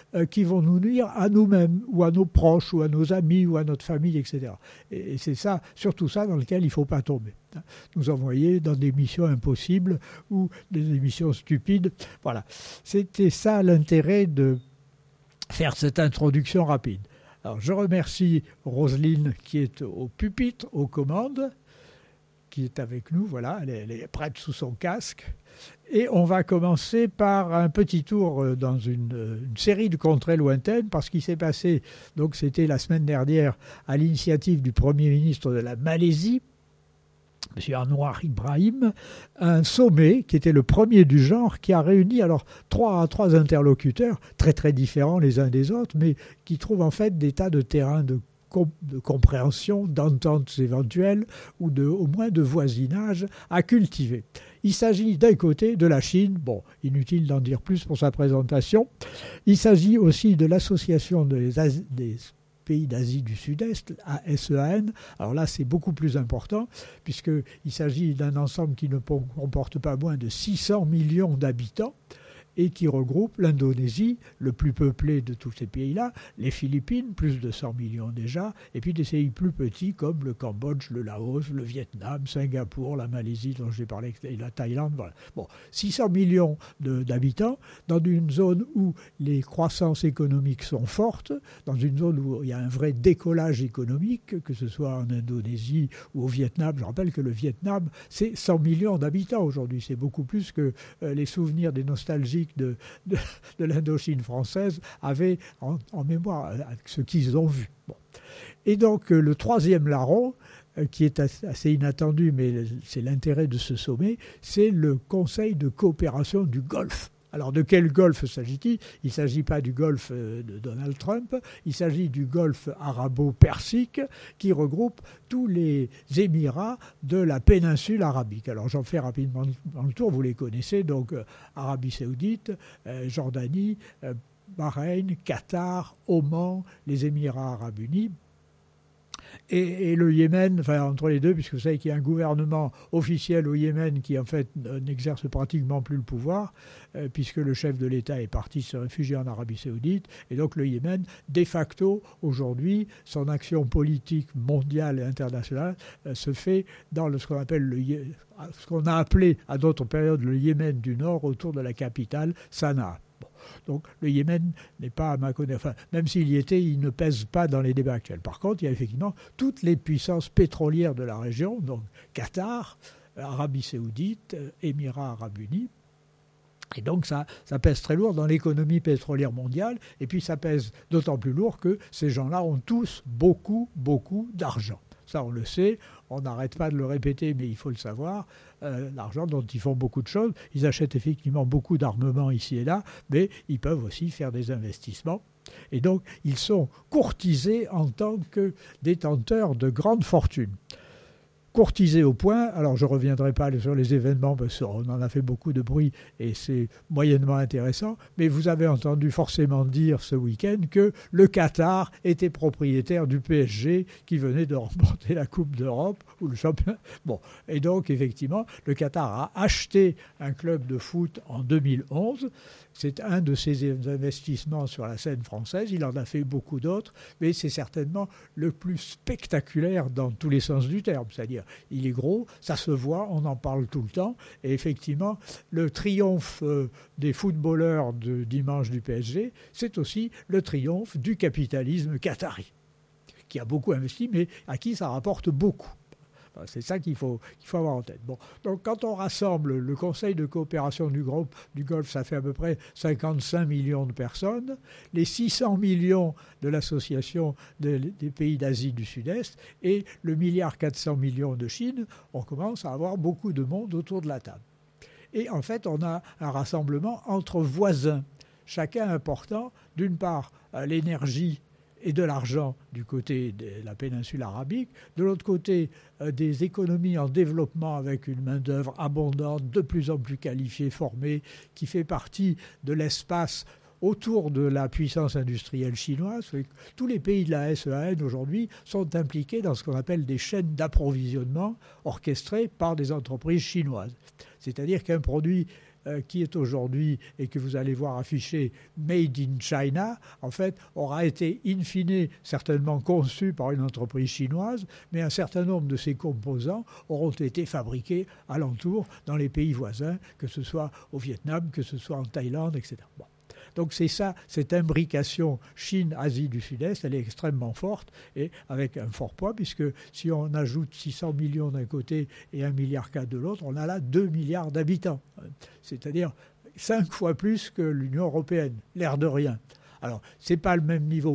qui vont nous nuire à nous-mêmes, ou à nos proches, ou à nos amis, ou à notre famille, etc. Et c'est ça, surtout ça, dans lequel il ne faut pas tomber. Nous envoyer dans des missions impossibles ou des missions stupides. Voilà. C'était ça l'intérêt de faire cette introduction rapide. Alors, je remercie Roselyne qui est au pupitre, aux commandes, qui est avec nous. Voilà, elle est prête sous son casque. Et on va commencer par un petit tour dans une série de contrées lointaines, parce qu'il s'est passé, donc c'était la semaine dernière, à l'initiative du Premier ministre de la Malaisie, M. Anwar Ibrahim, un sommet qui était le premier du genre, qui a réuni alors trois interlocuteurs très très différents les uns des autres, mais qui trouvent en fait des tas de terrains de compréhension, d'ententes éventuelles ou au moins de voisinage à cultiver. Il s'agit d'un côté de la Chine, bon, inutile d'en dire plus pour sa présentation. Il s'agit aussi de l'association des pays d'Asie du Sud-Est, ASEAN. Alors là, c'est beaucoup plus important, puisqu'il s'agit d'un ensemble qui ne comporte pas moins de 600 millions d'habitants, et qui regroupe l'Indonésie, le plus peuplé de tous ces pays-là, les Philippines, plus de 100 millions déjà, et puis des pays plus petits comme le Cambodge, le Laos, le Vietnam, Singapour, la Malaisie dont j'ai parlé, et la Thaïlande. Voilà. Bon, 600 millions d'habitants dans une zone où les croissances économiques sont fortes, dans une zone où il y a un vrai décollage économique, que ce soit en Indonésie ou au Vietnam. Je rappelle que le Vietnam, c'est 100 millions d'habitants aujourd'hui. C'est beaucoup plus que les souvenirs des nostalgiques de l'Indochine française avaient en mémoire avec ce qu'ils ont vu. Bon. Et donc le troisième larron, qui est assez inattendu, mais c'est l'intérêt de ce sommet, c'est le Conseil de coopération du Golfe. Alors de quel golfe s'agit-il ? Il ne s'agit pas du golfe de Donald Trump, il s'agit du golfe arabo-persique qui regroupe tous les Émirats de la péninsule arabique. Alors j'en fais rapidement le tour, vous les connaissez, donc Arabie Saoudite, Jordanie, Bahreïn, Qatar, Oman, les Émirats arabes unis. Et le Yémen, enfin entre les deux, puisque vous savez qu'il y a un gouvernement officiel au Yémen qui en fait n'exerce pratiquement plus le pouvoir, puisque le chef de l'État est parti se réfugier en Arabie Saoudite, et donc le Yémen, de facto, aujourd'hui, son action politique mondiale et internationale se fait dans ce qu'on appelle ce qu'on a appelé à d'autres périodes le Yémen du Nord, autour de la capitale, Sanaa. Donc le Yémen n'est pas, à ma connaissance, même s'il y était, il ne pèse pas dans les débats actuels. Par contre, il y a effectivement toutes les puissances pétrolières de la région, donc Qatar, Arabie Saoudite, Émirats arabes unis. Et donc ça pèse très lourd dans l'économie pétrolière mondiale, et puis ça pèse d'autant plus lourd que ces gens-là ont tous beaucoup d'argent. Ça, on le sait, on n'arrête pas de le répéter, mais il faut le savoir. L'argent dont ils font beaucoup de choses. Ils achètent effectivement beaucoup d'armements ici et là, mais ils peuvent aussi faire des investissements. Et donc, ils sont courtisés en tant que détenteurs de grandes fortunes. Courtisés au point, alors je ne reviendrai pas sur les événements parce qu'on en a fait beaucoup de bruit et c'est moyennement intéressant, mais vous avez entendu forcément dire ce week-end que le Qatar était propriétaire du PSG qui venait de remporter la Coupe d'Europe ou le championnat. Bon, et donc effectivement, le Qatar a acheté un club de foot en 2011. C'est un de ses investissements sur la scène française. Il en a fait beaucoup d'autres, mais c'est certainement le plus spectaculaire dans tous les sens du terme. C'est-à-dire, il est gros, ça se voit, on en parle tout le temps. Et effectivement, le triomphe des footballeurs de dimanche du PSG, c'est aussi le triomphe du capitalisme qatari, qui a beaucoup investi, mais à qui ça rapporte beaucoup. C'est ça qu'il faut avoir en tête. Bon, donc quand on rassemble le Conseil de coopération du Golfe, ça fait à peu près 55 millions de personnes, les 600 millions de l'association des pays d'Asie du Sud-Est et le 1,4 milliard de Chine, on commence à avoir beaucoup de monde autour de la table. Et en fait, on a un rassemblement entre voisins, chacun important, d'une part, l'énergie et de l'argent du côté de la péninsule arabique, de l'autre côté des économies en développement avec une main-d'œuvre abondante, de plus en plus qualifiée, formée, qui fait partie de l'espace autour de la puissance industrielle chinoise. Tous les pays de la SEAN aujourd'hui sont impliqués dans ce qu'on appelle des chaînes d'approvisionnement orchestrées par des entreprises chinoises. C'est-à-dire qu'un produit qui est aujourd'hui, et que vous allez voir affiché Made in China, en fait, aura été in fine certainement conçu par une entreprise chinoise, mais un certain nombre de ces composants auront été fabriqués alentour dans les pays voisins, que ce soit au Vietnam, que ce soit en Thaïlande, etc. Bon. Donc c'est ça, cette imbrication Chine-Asie du Sud-Est, elle est extrêmement forte et avec un fort poids, puisque si on ajoute 600 millions d'un côté et 1,4 milliard de l'autre, on a là 2 milliards d'habitants. C'est-à-dire 5 fois plus que l'Union européenne, l'air de rien. Alors, ce n'est pas le même niveau,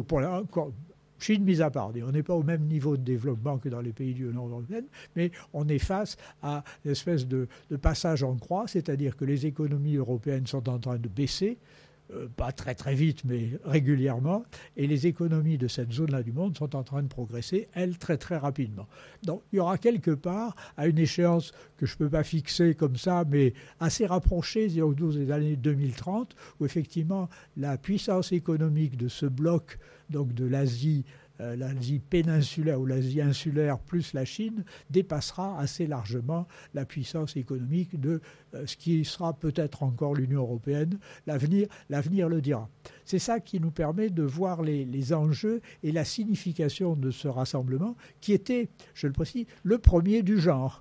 Chine mise à part, on n'est pas au même niveau de développement que dans les pays de l'Union européenne, mais on est face à une espèce de passage en croix, c'est-à-dire que les économies européennes sont en train de baisser, pas très très vite, mais régulièrement, et les économies de cette zone-là du monde sont en train de progresser, elles, très très rapidement. Donc il y aura quelque part, à une échéance que je ne peux pas fixer comme ça, mais assez rapprochée, disons, des années 2030, où effectivement la puissance économique de ce bloc, donc de l'Asie péninsulaire ou l'Asie insulaire plus la Chine, dépassera assez largement la puissance économique de ce qui sera peut-être encore l'Union européenne. L'avenir le dira. C'est ça qui nous permet de voir les enjeux et la signification de ce rassemblement qui était, je le précise, le premier du genre,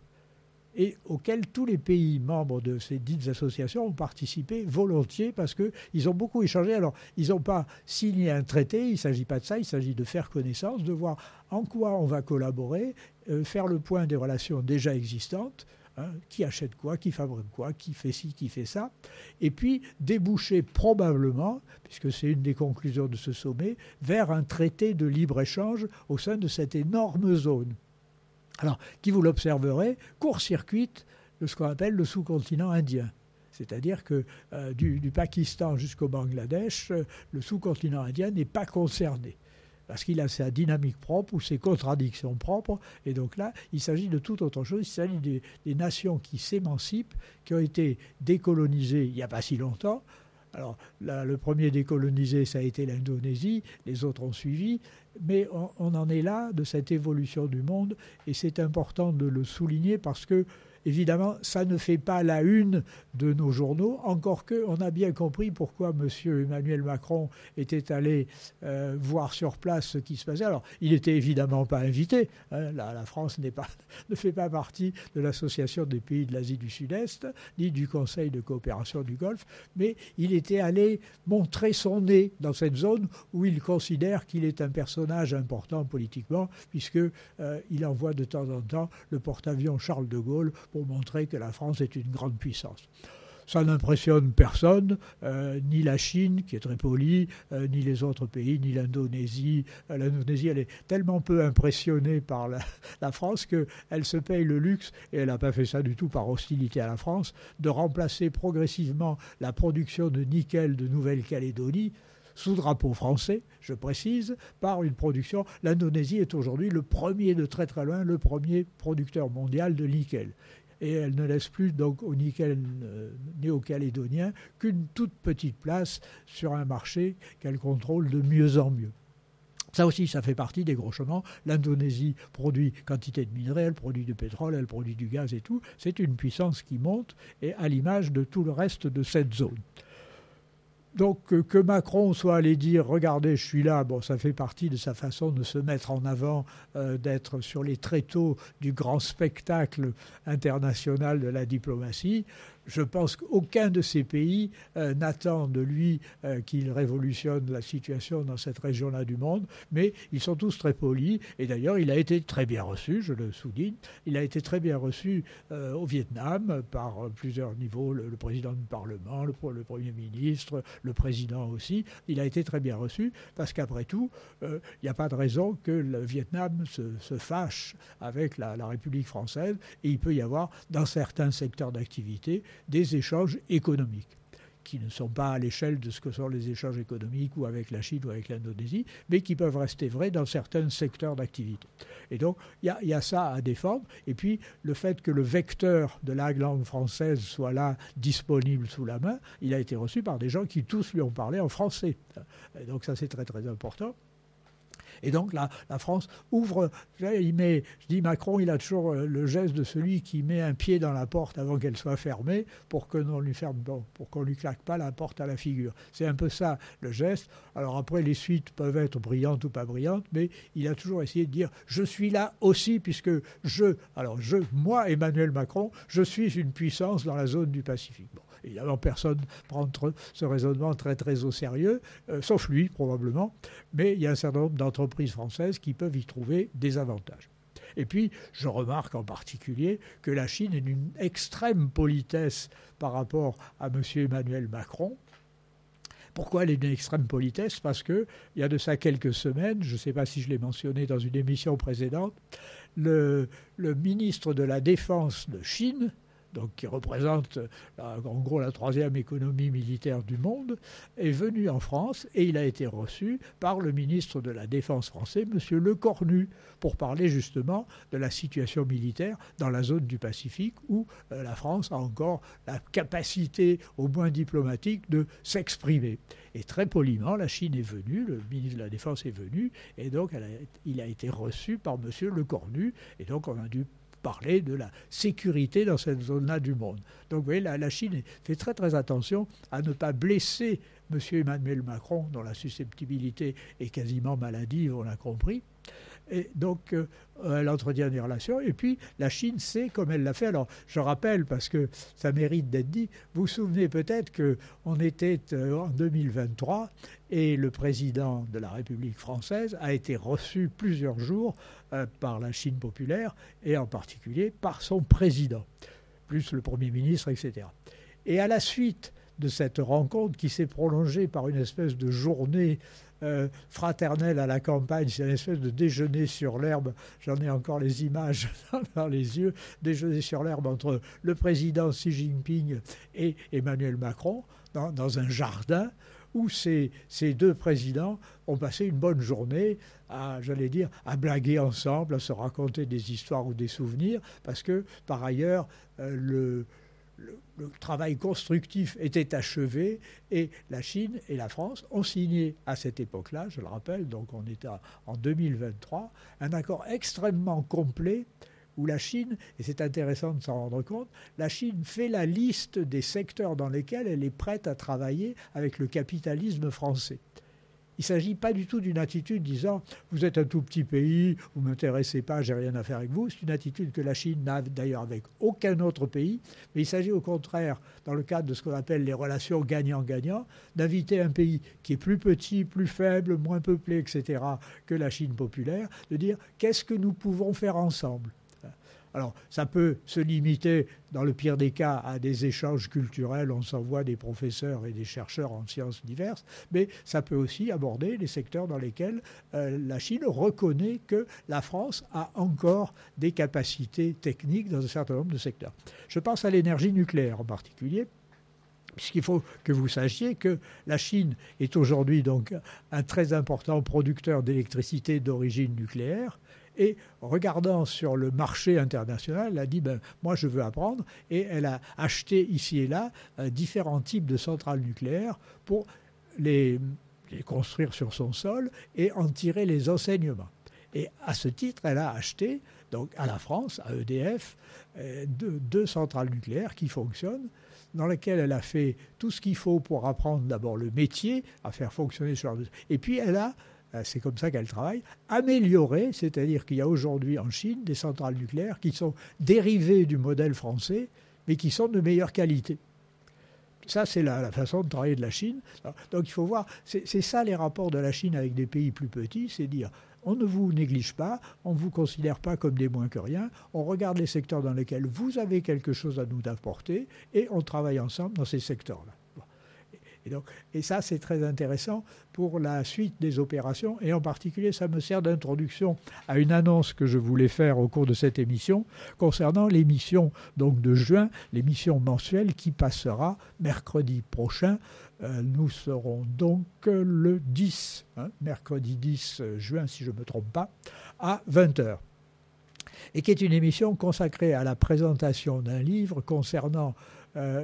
et auquel tous les pays membres de ces dites associations ont participé volontiers parce qu'ils ont beaucoup échangé. Alors, ils n'ont pas signé un traité, il ne s'agit pas de ça, il s'agit de faire connaissance, de voir en quoi on va collaborer, faire le point des relations déjà existantes, qui achète quoi, qui fabrique quoi, qui fait ci, qui fait ça, et puis déboucher probablement, puisque c'est une des conclusions de ce sommet, vers un traité de libre-échange au sein de cette énorme zone. Alors, qui vous l'observerez, court-circuite de ce qu'on appelle le sous-continent indien. C'est-à-dire que du Pakistan jusqu'au Bangladesh, le sous-continent indien n'est pas concerné. Parce qu'il a sa dynamique propre ou ses contradictions propres. Et donc là, il s'agit de toute autre chose. Il s'agit des nations qui s'émancipent, qui ont été décolonisées il n'y a pas si longtemps. Alors, là, le premier décolonisé, ça a été l'Indonésie, les autres ont suivi, mais on en est là de cette évolution du monde, et c'est important de le souligner parce que, évidemment, ça ne fait pas la une de nos journaux, encore qu'on a bien compris pourquoi M. Emmanuel Macron était allé voir sur place ce qui se passait. Alors, il n'était évidemment pas invité. La France ne fait pas partie de l'Association des pays de l'Asie du Sud-Est, ni du Conseil de coopération du Golfe, mais il était allé montrer son nez dans cette zone où il considère qu'il est un personnage important politiquement, puisqu'il envoie de temps en temps le porte-avions Charles de Gaulle pour montrer que la France est une grande puissance. Ça n'impressionne personne, ni la Chine, qui est très polie, ni les autres pays, ni l'Indonésie. L'Indonésie, elle est tellement peu impressionnée par la France qu'elle se paye le luxe, et elle n'a pas fait ça du tout par hostilité à la France, de remplacer progressivement la production de nickel de Nouvelle-Calédonie, sous drapeau français, je précise, par une production. L'Indonésie est aujourd'hui le premier de très très loin, le premier producteur mondial de nickel. Et elle ne laisse plus donc au nickel néo-calédonien qu'une toute petite place sur un marché qu'elle contrôle de mieux en mieux. Ça aussi, ça fait partie des gros chemins. L'Indonésie produit quantité de minerais, elle produit du pétrole, elle produit du gaz et tout. C'est une puissance qui monte, et à l'image de tout le reste de cette zone. Donc que Macron soit allé dire « Regardez, je suis là », bon, ça fait partie de sa façon de se mettre en avant, d'être sur les tréteaux du grand spectacle international de la diplomatie. Je pense qu'aucun de ces pays n'attend de lui qu'il révolutionne la situation dans cette région-là du monde, mais ils sont tous très polis. Et d'ailleurs, il a été très bien reçu, je le souligne. Il a été très bien reçu au Vietnam par plusieurs niveaux, le président du Parlement, le Premier ministre, le président aussi. Il a été très bien reçu parce qu'après tout, il n'y a pas de raison que le Vietnam se fâche avec la République française, et il peut y avoir, dans certains secteurs d'activité, des échanges économiques qui ne sont pas à l'échelle de ce que sont les échanges économiques ou avec la Chine ou avec l'Indonésie, mais qui peuvent rester vrais dans certains secteurs d'activité. Et donc, il y a ça à défendre. Et puis, le fait que le vecteur de la langue française soit là, disponible sous la main, il a été reçu par des gens qui tous lui ont parlé en français. Et donc ça, c'est très très important. Et donc la France ouvre, je dis Macron, il a toujours le geste de celui qui met un pied dans la porte avant qu'elle soit fermée pour qu'on lui claque pas la porte à la figure. C'est un peu ça le geste. Alors après, les suites peuvent être brillantes ou pas brillantes, mais il a toujours essayé de dire je suis là aussi puisque moi, Emmanuel Macron, je suis une puissance dans la zone du Pacifique. Bon, évidemment, personne ne prend ce raisonnement très très au sérieux, sauf lui probablement, mais il y a un certain nombre d'entreprises françaises qui peuvent y trouver des avantages. Et puis, je remarque en particulier que la Chine est d'une extrême politesse par rapport à M. Emmanuel Macron. Pourquoi elle est d'une extrême politesse ? Parce qu'il y a de ça quelques semaines, je ne sais pas si je l'ai mentionné dans une émission précédente, le ministre de la Défense de Chine, donc qui représente en gros la troisième économie militaire du monde, est venu en France et il a été reçu par le ministre de la Défense français, M. Lecornu, pour parler justement de la situation militaire dans la zone du Pacifique où la France a encore la capacité, au moins diplomatique, de s'exprimer. Et très poliment, la Chine est venue, le ministre de la Défense est venu, et donc il a été reçu par M. Lecornu, et donc on a dû parler de la sécurité dans cette zone-là du monde. Donc vous voyez, la Chine fait très très attention à ne pas blesser M. Emmanuel Macron, dont la susceptibilité est quasiment maladive, on l'a compris. Et donc, elle entretient des relations. Et puis, la Chine sait comme elle l'a fait. Alors, je rappelle, parce que ça mérite d'être dit, vous vous souvenez peut-être qu'on était en 2023 et le président de la République française a été reçu plusieurs jours par la Chine populaire et en particulier par son président, plus le Premier ministre, etc. Et à la suite de cette rencontre qui s'est prolongée par une espèce de journée fraternelle à la campagne, c'est une espèce de déjeuner sur l'herbe, j'en ai encore les images dans les yeux, déjeuner sur l'herbe entre le président Xi Jinping et Emmanuel Macron dans un jardin où ces deux présidents ont passé une bonne journée à blaguer ensemble, à se raconter des histoires ou des souvenirs, parce que par ailleurs le travail constructif était achevé et la Chine et la France ont signé à cette époque-là, je le rappelle, donc on était en 2023, un accord extrêmement complet où la Chine, et c'est intéressant de s'en rendre compte, la Chine fait la liste des secteurs dans lesquels elle est prête à travailler avec le capitalisme français. Il ne s'agit pas du tout d'une attitude disant « vous êtes un tout petit pays, vous ne m'intéressez pas, j'ai rien à faire avec vous ». C'est une attitude que la Chine n'a d'ailleurs avec aucun autre pays. Mais il s'agit au contraire, dans le cadre de ce qu'on appelle les relations gagnant-gagnant, d'inviter un pays qui est plus petit, plus faible, moins peuplé, etc., que la Chine populaire, de dire « qu'est-ce que nous pouvons faire ensemble ?» Alors, ça peut se limiter, dans le pire des cas, à des échanges culturels. On s'envoie des professeurs et des chercheurs en sciences diverses. Mais ça peut aussi aborder les secteurs dans lesquels la Chine reconnaît que la France a encore des capacités techniques dans un certain nombre de secteurs. Je pense à l'énergie nucléaire en particulier, puisqu'il faut que vous sachiez que la Chine est aujourd'hui donc un très important producteur d'électricité d'origine nucléaire. Et regardant sur le marché international, elle a dit moi je veux apprendre, et elle a acheté ici et là différents types de centrales nucléaires pour les construire sur son sol et en tirer les enseignements. Et à ce titre, elle a acheté donc à la France, à EDF, deux centrales nucléaires qui fonctionnent, dans lesquelles elle a fait tout ce qu'il faut pour apprendre d'abord le métier, à faire fonctionner ce genre de... Et puis elle a, c'est comme ça qu'elle travaille, amélioré, c'est-à-dire qu'il y a aujourd'hui en Chine des centrales nucléaires qui sont dérivées du modèle français, mais qui sont de meilleure qualité. Ça, c'est la façon de travailler de la Chine. Donc il faut voir, c'est ça les rapports de la Chine avec des pays plus petits, c'est dire on ne vous néglige pas, on ne vous considère pas comme des moins que rien, on regarde les secteurs dans lesquels vous avez quelque chose à nous apporter et on travaille ensemble dans ces secteurs-là. Et ça, c'est très intéressant pour la suite des opérations. Et en particulier, ça me sert d'introduction à une annonce que je voulais faire au cours de cette émission concernant l'émission donc, de juin, l'émission mensuelle qui passera mercredi prochain. Nous serons donc le 10, mercredi 10 juin, si je ne me trompe pas, à 20h. Et qui est une émission consacrée à la présentation d'un livre concernant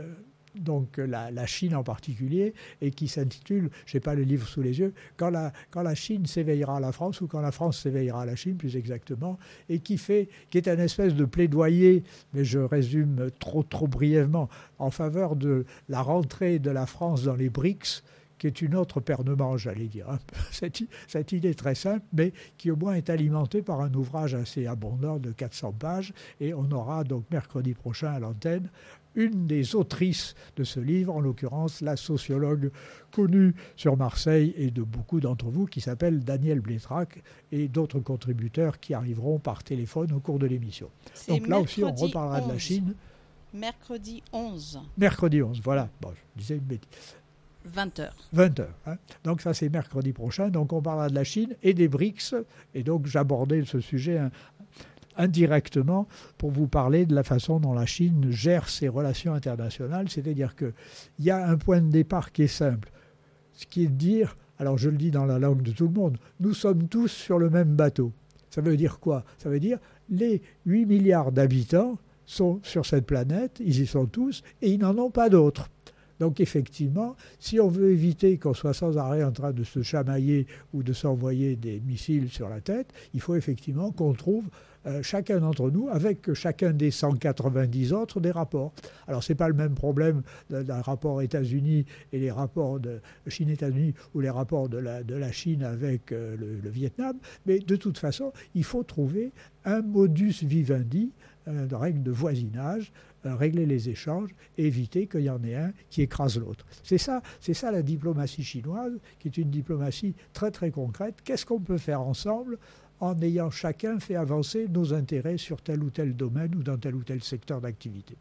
donc la Chine en particulier, et qui s'intitule, je n'ai pas le livre sous les yeux, quand la Chine s'éveillera à la France, ou quand la France s'éveillera à la Chine, plus exactement, et qui est un espèce de plaidoyer, mais je résume trop brièvement, en faveur de la rentrée de la France dans les BRICS, qui est une autre paire de manches, j'allais dire. Cette idée très simple, mais qui au moins est alimentée par un ouvrage assez abondant de 400 pages, et on aura donc mercredi prochain à l'antenne une des autrices de ce livre, en l'occurrence la sociologue connue sur Marseille et de beaucoup d'entre vous, qui s'appelle Danielle Blétrac, et d'autres contributeurs qui arriveront par téléphone au cours de l'émission. Donc là aussi, on reparlera 11. De la Chine. Mercredi 11. Mercredi 11, voilà. Bon, je disais une bêtise. 20h. 20h. Hein. Donc ça, c'est mercredi prochain. Donc on parlera de la Chine et des BRICS. Et donc j'abordais ce sujet indirectement pour vous parler de la façon dont la Chine gère ses relations internationales. C'est-à-dire qu'il y a un point de départ qui est simple. Ce qui est de dire, alors je le dis dans la langue de tout le monde, nous sommes tous sur le même bateau. Ça veut dire quoi? Ça veut dire les 8 milliards d'habitants sont sur cette planète, ils y sont tous, et ils n'en ont pas d'autres. Donc effectivement, si on veut éviter qu'on soit sans arrêt en train de se chamailler ou de s'envoyer des missiles sur la tête, il faut effectivement qu'on trouve chacun d'entre nous, avec chacun des 190 autres, des rapports. Alors ce n'est pas le même problème d'un rapport États-Unis et les rapports de Chine-États-Unis ou les rapports de la Chine avec le Vietnam, mais de toute façon, il faut trouver un modus vivendi, une règle de voisinage, régler les échanges et éviter qu'il y en ait un qui écrase l'autre. C'est ça la diplomatie chinoise, qui est une diplomatie très très concrète. Qu'est-ce qu'on peut faire ensemble en ayant chacun fait avancer nos intérêts sur tel ou tel domaine ou dans tel ou tel secteur d'activité?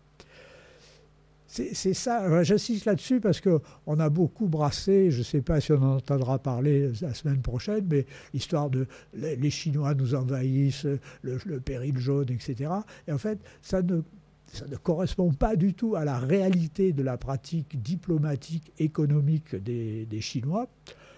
C'est ça, j'insiste là-dessus parce qu'on a beaucoup brassé, je ne sais pas si on en entendra parler la semaine prochaine, mais l'histoire de les Chinois nous envahissent, le péril jaune, etc. Et en fait, ça ne correspond pas du tout à la réalité de la pratique diplomatique, économique des Chinois.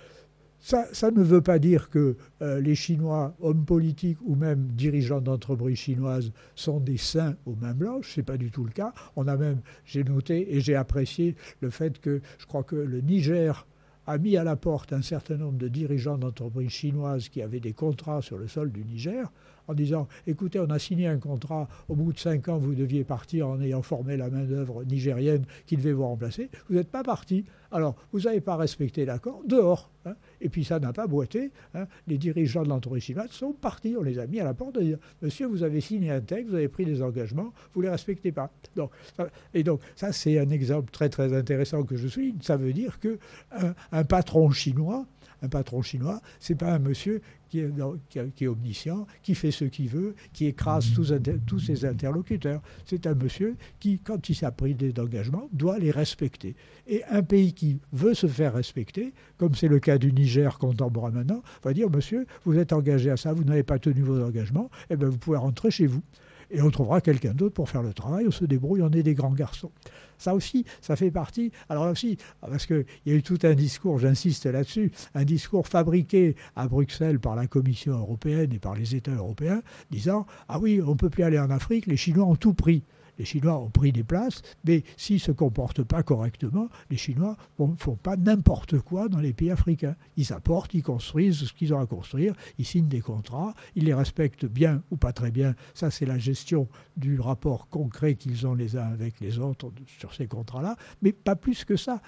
Ça ne veut pas dire que les Chinois, hommes politiques ou même dirigeants d'entreprises chinoises, sont des saints aux mains blanches. Ce n'est pas du tout le cas. J'ai noté et j'ai apprécié le fait que je crois que le Niger a mis à la porte un certain nombre de dirigeants d'entreprises chinoises qui avaient des contrats sur le sol du Niger, en disant « Écoutez, on a signé un contrat, au bout de 5 ans, vous deviez partir en ayant formé la main-d'œuvre nigérienne qui devait vous remplacer. Vous n'êtes pas parti. Alors, vous n'avez pas respecté l'accord, dehors. Hein. » Et puis ça n'a pas boité. Hein. Les dirigeants de l'entreprise chinoise sont partis. On les a mis à la porte de dire « Monsieur, vous avez signé un texte, vous avez pris des engagements, vous ne les respectez pas. » Et donc, ça, c'est un exemple très, très intéressant que je souligne. Ça veut dire qu'un patron chinois, ce n'est pas un monsieur qui est omniscient, qui fait ce qu'il veut, qui écrase tous ses interlocuteurs. C'est un monsieur qui, quand il s'est pris des engagements, doit les respecter. Et un pays qui veut se faire respecter, comme c'est le cas du Niger contemporain maintenant, va dire « Monsieur, vous êtes engagé à ça, vous n'avez pas tenu vos engagements, eh bien vous pouvez rentrer chez vous. » Et on trouvera quelqu'un d'autre pour faire le travail, on se débrouille, on est des grands garçons. Ça aussi, ça fait partie, alors là aussi, parce qu'il y a eu tout un discours, j'insiste là-dessus, un discours fabriqué à Bruxelles par la Commission européenne et par les États européens, disant « Ah oui, on ne peut plus aller en Afrique, les Chinois ont tout pris ». Les Chinois ont pris des places, mais s'ils ne se comportent pas correctement, les Chinois ne font pas n'importe quoi dans les pays africains. Ils apportent, ils construisent ce qu'ils ont à construire, ils signent des contrats, ils les respectent bien ou pas très bien. Ça, c'est la gestion du rapport concret qu'ils ont les uns avec les autres sur ces contrats-là, mais pas plus que ça.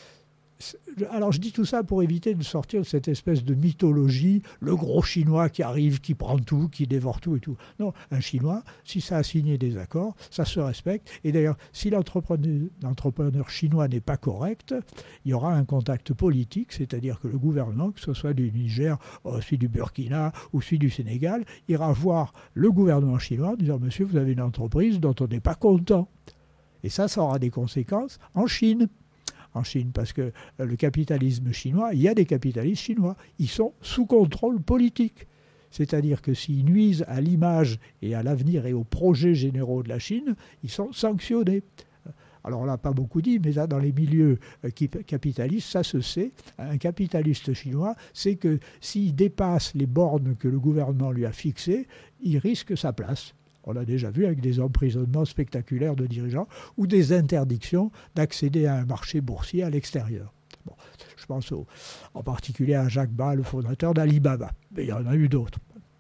Alors je dis tout ça pour éviter de sortir de cette espèce de mythologie, le gros Chinois qui arrive, qui prend tout, qui dévore tout et tout. Non, un Chinois, si ça a signé des accords, ça se respecte. Et d'ailleurs, si l'entrepreneur chinois n'est pas correct, il y aura un contact politique, c'est-à-dire que le gouvernement, que ce soit du Niger, celui du Burkina ou celui du Sénégal, ira voir le gouvernement chinois en disant « Monsieur, vous avez une entreprise dont on n'est pas content ». Et ça aura des conséquences en Chine. Parce que le capitalisme chinois, il y a des capitalistes chinois, ils sont sous contrôle politique. C'est-à-dire que s'ils nuisent à l'image et à l'avenir et aux projets généraux de la Chine, ils sont sanctionnés. Alors on l'a pas beaucoup dit, mais là, dans les milieux capitalistes, ça se sait. Un capitaliste chinois sait que s'il dépasse les bornes que le gouvernement lui a fixées, il risque sa place. On l'a déjà vu avec des emprisonnements spectaculaires de dirigeants ou des interdictions d'accéder à un marché boursier à l'extérieur. Bon, je pense en particulier à Jacques Ma, le fondateur d'Alibaba, mais il y en a eu d'autres.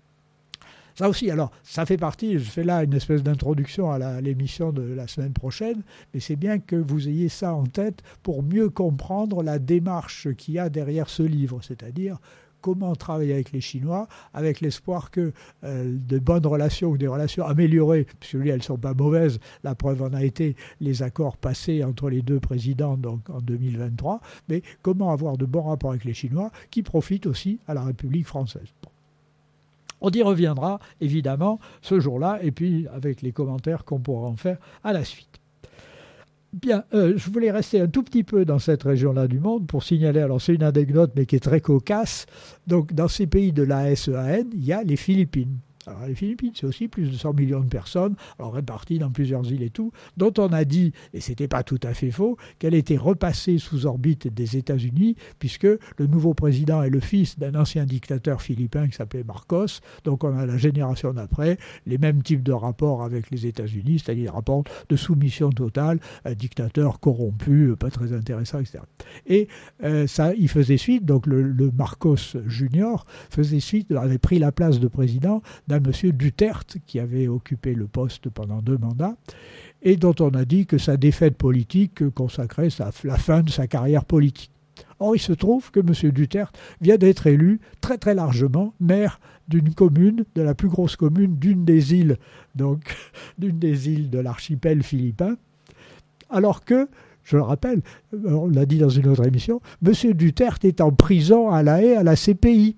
Ça aussi, alors, ça fait partie, je fais là une espèce d'introduction à l'émission de la semaine prochaine, mais c'est bien que vous ayez ça en tête pour mieux comprendre la démarche qu'il y a derrière ce livre, c'est-à-dire comment travailler avec les Chinois, avec l'espoir que de bonnes relations ou des relations améliorées, puisque elles ne sont pas mauvaises, la preuve en a été les accords passés entre les deux présidents donc en 2023, mais comment avoir de bons rapports avec les Chinois qui profitent aussi à la République française. Bon. On y reviendra évidemment ce jour-là, et puis avec les commentaires qu'on pourra en faire à la suite. Bien, je voulais rester un tout petit peu dans cette région-là du monde pour signaler, alors c'est une anecdote mais qui est très cocasse, donc dans ces pays de l'ASEAN, il y a les Philippines. Alors les Philippines, c'est aussi plus de 100 millions de personnes, alors réparties dans plusieurs îles et tout, dont on a dit, et ce n'était pas tout à fait faux, qu'elle était repassée sous orbite des États-Unis, puisque le nouveau président est le fils d'un ancien dictateur philippin qui s'appelait Marcos, donc on a la génération d'après, les mêmes types de rapports avec les États-Unis, c'est-à-dire des rapports de soumission totale, un dictateur corrompu, pas très intéressant, etc. Et ça, il faisait suite, donc le Marcos Junior faisait suite, avait pris la place de président d'un monsieur Duterte qui avait occupé le poste pendant 2 mandats et dont on a dit que sa défaite politique consacrait la fin de sa carrière politique. Or, il se trouve que M. Duterte vient d'être élu très très largement maire d'une commune, de la plus grosse commune d'une des îles, donc d'une des îles de l'archipel philippin, alors que, je le rappelle, on l'a dit dans une autre émission, M. Duterte est en prison à La Haye, à la CPI.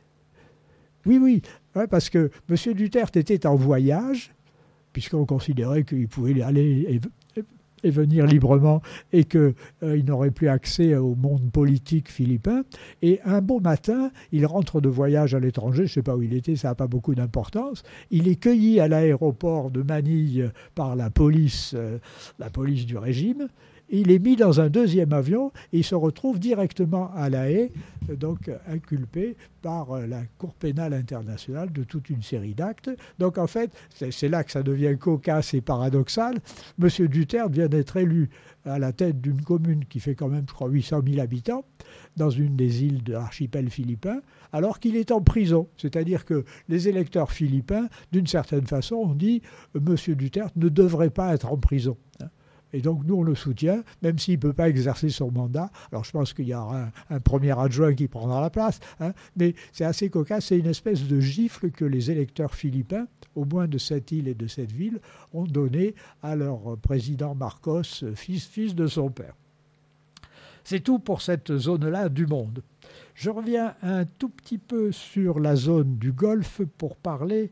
Oui, ouais, parce que M. Duterte était en voyage, puisqu'on considérait qu'il pouvait aller et venir librement et qu'il n'aurait plus accès au monde politique philippin. Et un beau matin, il rentre de voyage à l'étranger, je ne sais pas où il était, ça n'a pas beaucoup d'importance. Il est cueilli à l'aéroport de Manille par la police du régime. Il est mis dans un deuxième avion et il se retrouve directement à La Haye, donc inculpé par la Cour pénale internationale de toute une série d'actes. Donc en fait, c'est là que ça devient cocasse et paradoxal. M. Duterte vient d'être élu à la tête d'une commune qui fait quand même, je crois, 800 000 habitants, dans une des îles de l'archipel philippin, alors qu'il est en prison. C'est-à-dire que les électeurs philippins, d'une certaine façon, ont dit « M. Duterte ne devrait pas être en prison ». Et donc, nous, on le soutient, même s'il ne peut pas exercer son mandat. Alors, je pense qu'il y aura un premier adjoint qui prendra la place. Mais c'est assez cocasse. C'est une espèce de gifle que les électeurs philippins, au moins de cette île et de cette ville, ont donné à leur président Marcos, fils de son père. C'est tout pour cette zone-là du monde. Je reviens un tout petit peu sur la zone du Golfe pour parler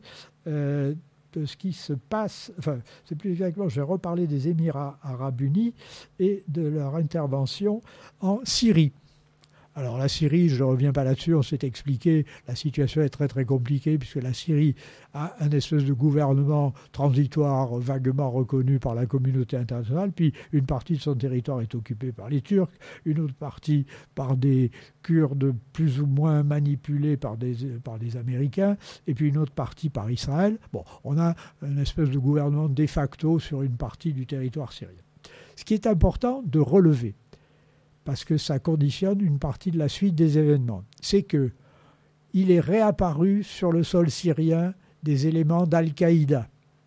de ce qui se passe, enfin, c'est plus exactement, je vais reparler des Émirats arabes unis et de leur intervention en Syrie. Alors la Syrie, je ne reviens pas là-dessus, on s'est expliqué, la situation est très très compliquée puisque la Syrie a un espèce de gouvernement transitoire vaguement reconnu par la communauté internationale, puis une partie de son territoire est occupée par les Turcs, une autre partie par des Kurdes plus ou moins manipulés par des Américains, et puis une autre partie par Israël. Bon, on a une espèce de gouvernement de facto sur une partie du territoire syrien. Ce qui est important de relever, parce que ça conditionne une partie de la suite des événements, c'est qu'il est réapparu sur le sol syrien des éléments d'Al-Qaïda.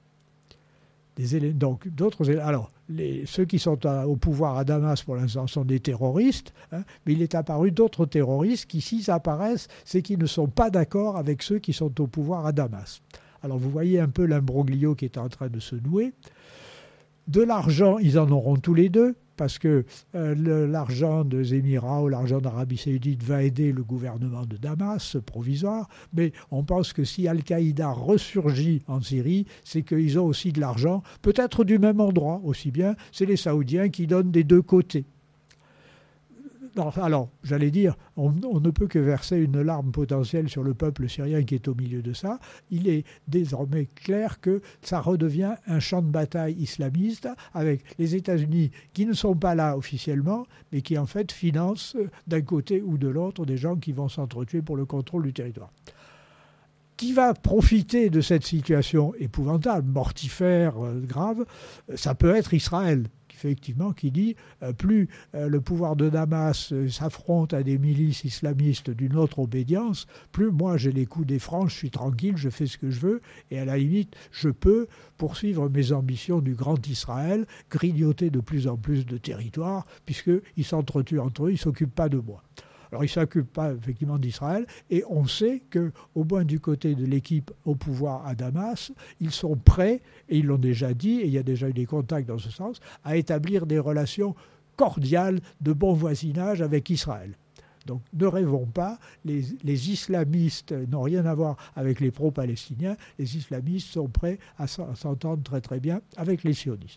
Donc, alors, ceux qui sont au pouvoir à Damas pour l'instant sont des terroristes, mais il est apparu d'autres terroristes qui, s'ils apparaissent, c'est qu'ils ne sont pas d'accord avec ceux qui sont au pouvoir à Damas. Alors vous voyez un peu l'imbroglio qui est en train de se nouer. De l'argent, ils en auront tous les deux, parce que l'argent des Émirats ou l'argent d'Arabie Saoudite va aider le gouvernement de Damas, provisoire, mais on pense que si Al-Qaïda ressurgit en Syrie, c'est qu'ils ont aussi de l'argent, peut-être du même endroit aussi bien, c'est les Saoudiens qui donnent des deux côtés. Non, alors, j'allais dire, on ne peut que verser une larme potentielle sur le peuple syrien qui est au milieu de ça. Il est désormais clair que ça redevient un champ de bataille islamiste avec les États-Unis qui ne sont pas là officiellement, mais qui en fait financent d'un côté ou de l'autre des gens qui vont s'entretuer pour le contrôle du territoire. qui va profiter de cette situation épouvantable, mortifère, grave, ça peut être Israël, effectivement, qui dit plus le pouvoir de Damas s'affronte à des milices islamistes d'une autre obédience, plus moi j'ai les coups des francs, je suis tranquille, je fais ce que je veux, et à la limite, je peux poursuivre mes ambitions du grand Israël, grignoter de plus en plus de territoires, puisqu'ils s'entretuent entre eux, ils ne s'occupent pas de moi. Alors, ils ne s'occupent pas effectivement d'Israël, et on sait qu'au moins du côté de l'équipe au pouvoir à Damas, ils sont prêts, et ils l'ont déjà dit, et il y a déjà eu des contacts dans ce sens, à établir des relations cordiales de bon voisinage avec Israël. Donc ne rêvons pas, les islamistes n'ont rien à voir avec les pro-palestiniens, les islamistes sont prêts à s'entendre très très bien avec les sionistes.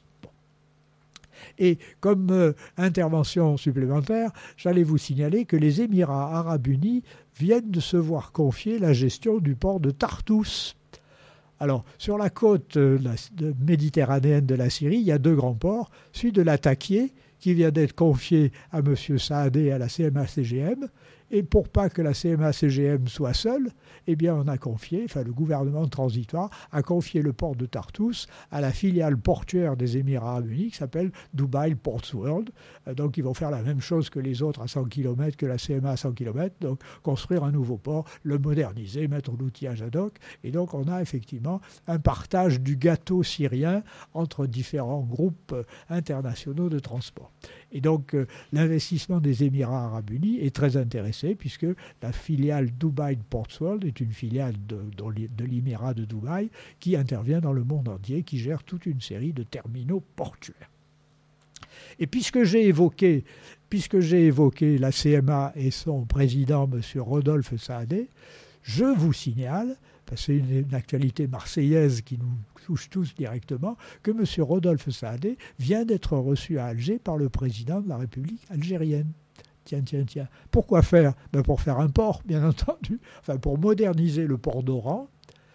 Et comme intervention supplémentaire, j'allais vous signaler que les Émirats arabes unis viennent de se voir confier la gestion du port de Tartous. Alors, sur la côte méditerranéenne de la Syrie, il y a 2 grands ports, celui de Latakia, qui vient d'être confié à M. Saadé et à la CMA-CGM, et pour pas que la CMA-CGM soit seule, eh bien on a confié, enfin le gouvernement transitoire a confié le port de Tartous à la filiale portuaire des Émirats arabes unis qui s'appelle Dubai Ports World. Donc ils vont faire la même chose que les autres à 100 km, que la CMA à 100 km, donc construire un nouveau port, le moderniser, mettre l'outillage ad hoc. Et donc on a effectivement un partage du gâteau syrien entre différents groupes internationaux de transport. Et donc l'investissement des Émirats arabes unis est très intéressant, puisque la filiale Dubai Ports World est une filiale de l'Émirat de Dubaï qui intervient dans le monde entier, qui gère toute une série de terminaux portuaires. Et puisque j'ai évoqué la CMA et son président, M. Rodolphe Saadé, je vous signale, parce que c'est une actualité marseillaise qui nous touche tous directement, que M. Rodolphe Saadé vient d'être reçu à Alger par le président de la République algérienne. Tiens. Pourquoi faire ? Pour faire un port, bien entendu. Enfin, pour moderniser le port d'Oran.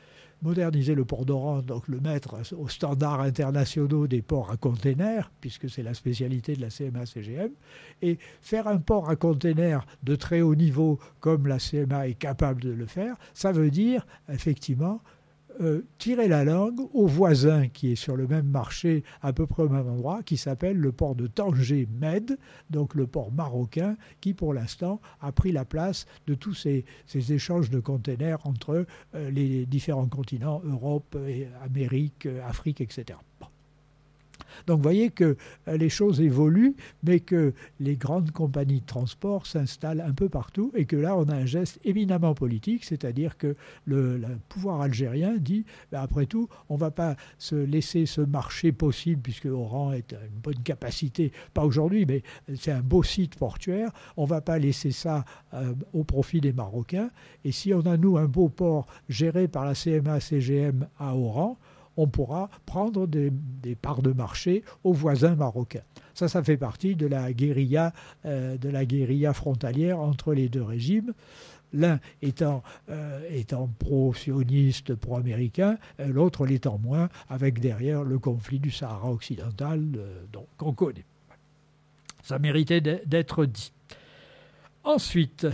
Donc le mettre aux standards internationaux des ports à containers, puisque c'est la spécialité de la CMA-CGM, et faire un port à containers de très haut niveau, comme la CMA est capable de le faire, ça veut dire, effectivement, tirer la langue au voisin qui est sur le même marché, à peu près au même endroit, qui s'appelle le port de Tanger Med, donc le port marocain, qui pour l'instant a pris la place de tous ces échanges de containers entre les différents continents, Europe, Amérique, Afrique, etc. Bon. Donc vous voyez que les choses évoluent, mais que les grandes compagnies de transport s'installent un peu partout, et que là on a un geste éminemment politique, c'est-à-dire que le pouvoir algérien dit, après tout, on ne va pas se laisser ce marché possible, puisque Oran est une bonne capacité, pas aujourd'hui, mais c'est un beau site portuaire, on ne va pas laisser ça au profit des Marocains, et si on a nous un beau port géré par la CMA-CGM à Oran, on pourra prendre des parts de marché aux voisins marocains. Ça fait partie de la guérilla frontalière entre les 2 régimes, l'un étant pro-sioniste, pro-américain, l'autre l'étant moins, avec derrière le conflit du Sahara occidental qu'on connaît. Ça méritait d'être dit. Ensuite,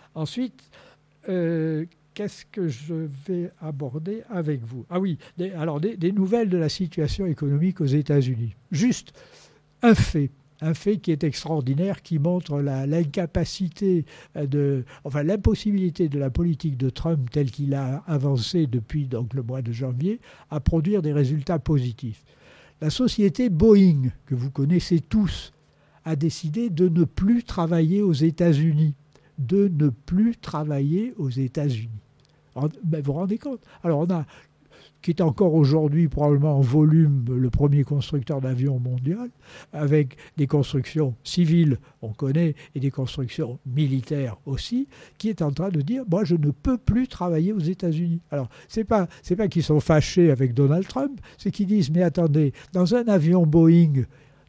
qu'est-ce que je vais aborder avec vous ? Ah oui, des nouvelles de la situation économique aux États-Unis. Juste un fait qui est extraordinaire, qui montre l'impossibilité de la politique de Trump telle qu'il a avancé depuis donc, le mois de janvier à produire des résultats positifs. La société Boeing, que vous connaissez tous, a décidé de ne plus travailler aux États-Unis. Vous vous rendez compte ? Alors on a, qui est encore aujourd'hui probablement en volume le premier constructeur d'avions mondial, avec des constructions civiles, on connaît, et des constructions militaires aussi, qui est en train de dire, moi je ne peux plus travailler aux États-Unis. Alors c'est pas qu'ils sont fâchés avec Donald Trump, c'est qu'ils disent, mais attendez, dans un avion Boeing,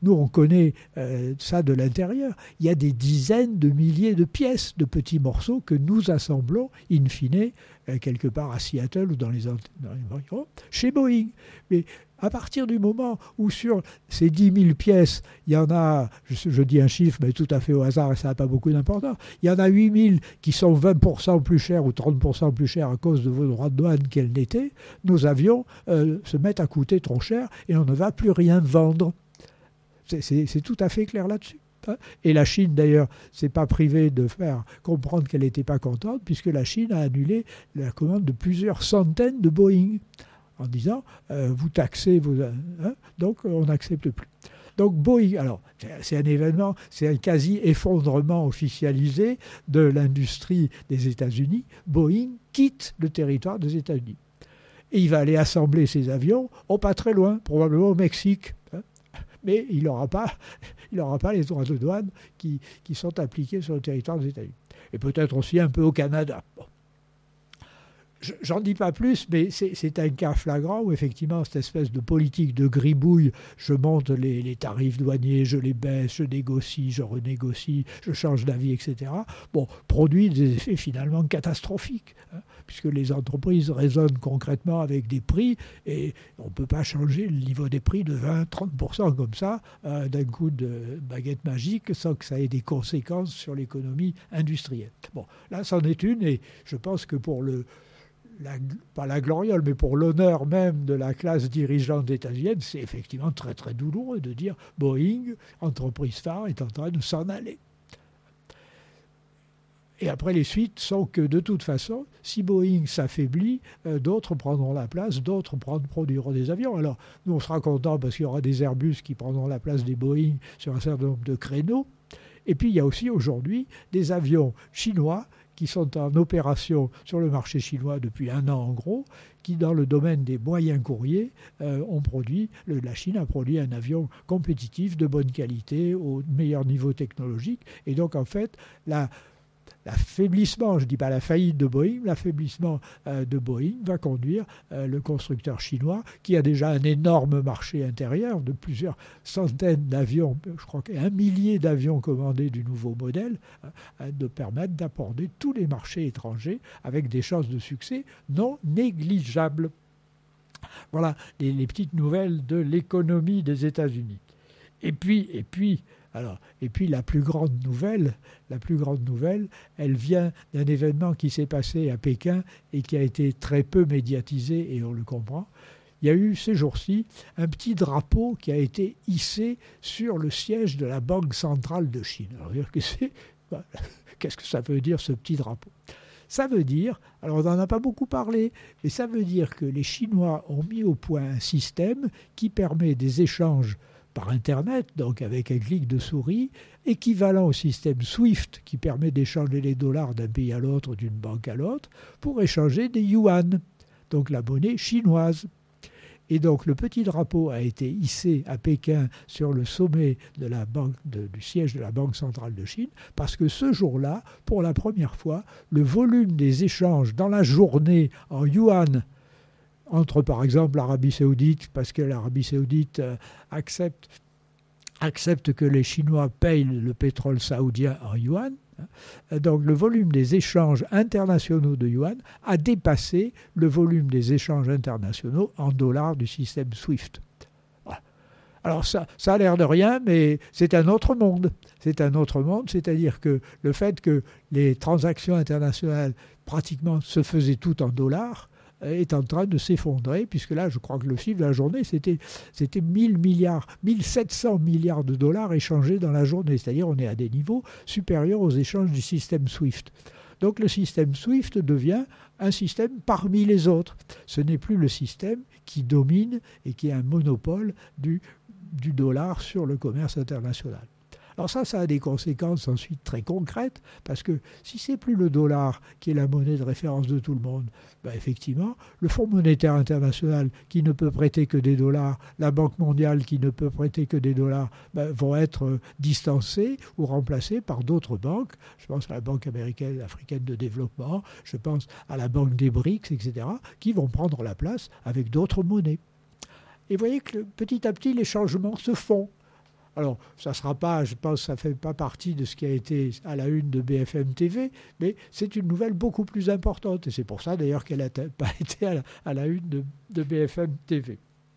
nous, on connaît ça de l'intérieur. Il y a des dizaines de milliers de pièces, de petits morceaux que nous assemblons, in fine, quelque part à Seattle ou dans les environs, chez Boeing. Mais à partir du moment où sur ces 10 000 pièces, il y en a, je dis un chiffre, mais tout à fait au hasard et ça n'a pas beaucoup d'importance, il y en a 8 000 qui sont 20% plus chers ou 30% plus chers à cause de vos droits de douane qu'elles n'étaient, nos avions se mettent à coûter trop cher et on ne va plus rien vendre. C'est tout à fait clair là-dessus. Et la Chine, d'ailleurs, s'est pas privée de faire comprendre qu'elle n'était pas contente, puisque la Chine a annulé la commande de plusieurs centaines de Boeing, en disant vous taxez vos... donc on n'accepte plus. Donc Boeing, alors c'est un événement, c'est un quasi-effondrement officialisé de l'industrie des États-Unis. Boeing quitte le territoire des États-Unis. Et il va aller assembler ses avions, pas très loin, probablement au Mexique. Mais il n'aura pas les droits de douane qui sont appliqués sur le territoire des États-Unis. Et peut-être aussi un peu au Canada. Bon. J'en dis pas plus, mais c'est un cas flagrant où effectivement cette espèce de politique de gribouille, je monte les tarifs douaniers, je les baisse, je négocie, je renégocie, je change d'avis, etc., produit des effets finalement catastrophiques, puisque les entreprises raisonnent concrètement avec des prix et on ne peut pas changer le niveau des prix de 20-30% comme ça d'un coup de baguette magique sans que ça ait des conséquences sur l'économie industrielle. Bon, là c'en est une et je pense que pour pas la gloriole, mais pour l'honneur même de la classe dirigeante états-unienne, c'est effectivement très très douloureux de dire Boeing, entreprise phare, est en train de s'en aller. Et après, les suites sont que de toute façon, si Boeing s'affaiblit, d'autres prendront la place, d'autres produiront des avions. Alors, nous, on sera contents parce qu'il y aura des Airbus qui prendront la place des Boeing sur un certain nombre de créneaux. Et puis, il y a aussi aujourd'hui des avions chinois qui sont en opération sur le marché chinois depuis 1 an en gros, qui dans le domaine des moyens courriers la Chine a produit un avion compétitif de bonne qualité au meilleur niveau technologique. Et donc en fait, l'affaiblissement, je ne dis pas la faillite de Boeing, l'affaiblissement de Boeing va conduire le constructeur chinois, qui a déjà un énorme marché intérieur de plusieurs centaines d'avions, je crois qu'il y a 1 millier d'avions commandés du nouveau modèle, de permettre d'apporter tous les marchés étrangers avec des chances de succès non négligeables. Voilà les petites nouvelles de l'économie des États-Unis. Et puis la plus grande nouvelle, elle vient d'un événement qui s'est passé à Pékin et qui a été très peu médiatisé, et on le comprend. Il y a eu ces jours-ci un petit drapeau qui a été hissé sur le siège de la Banque centrale de Chine. Alors, qu'est-ce que ça veut dire, ce petit drapeau ? Ça veut dire, alors on n'en a pas beaucoup parlé, mais ça veut dire que les Chinois ont mis au point un système qui permet des échanges par Internet, donc avec un clic de souris, équivalent au système SWIFT qui permet d'échanger les dollars d'un pays à l'autre, d'une banque à l'autre, pour échanger des yuan, donc la monnaie chinoise. Et donc le petit drapeau a été hissé à Pékin sur le sommet de du siège de la Banque centrale de Chine, parce que ce jour-là, pour la première fois, le volume des échanges dans la journée en yuan entre, par exemple, l'Arabie saoudite, parce que l'Arabie saoudite accepte que les Chinois payent le pétrole saoudien en yuan. Donc le volume des échanges internationaux de yuan a dépassé le volume des échanges internationaux en dollars du système SWIFT. Voilà. Alors ça a l'air de rien, mais c'est un autre monde. C'est un autre monde, c'est-à-dire que le fait que les transactions internationales pratiquement se faisaient toutes en dollars, est en train de s'effondrer, puisque là, je crois que le chiffre de la journée, c'était 1700 milliards de dollars échangés dans la journée, c'est-à-dire on est à des niveaux supérieurs aux échanges du système SWIFT. Donc le système SWIFT devient un système parmi les autres. Ce n'est plus le système qui domine et qui est un monopole du dollar sur le commerce international. Alors ça a des conséquences ensuite très concrètes, parce que si c'est plus le dollar qui est la monnaie de référence de tout le monde, effectivement, le Fonds monétaire international qui ne peut prêter que des dollars, la Banque mondiale qui ne peut prêter que des dollars, vont être distancés ou remplacés par d'autres banques. Je pense à la Banque africaine de développement, je pense à la Banque des BRICS, etc., qui vont prendre la place avec d'autres monnaies. Et vous voyez que petit à petit, les changements se font. Alors, ça sera pas, je pense, ça fait pas partie de ce qui a été à la une de BFM TV, mais c'est une nouvelle beaucoup plus importante. Et c'est pour ça, d'ailleurs, qu'elle n'a pas été à la une de BFM TV.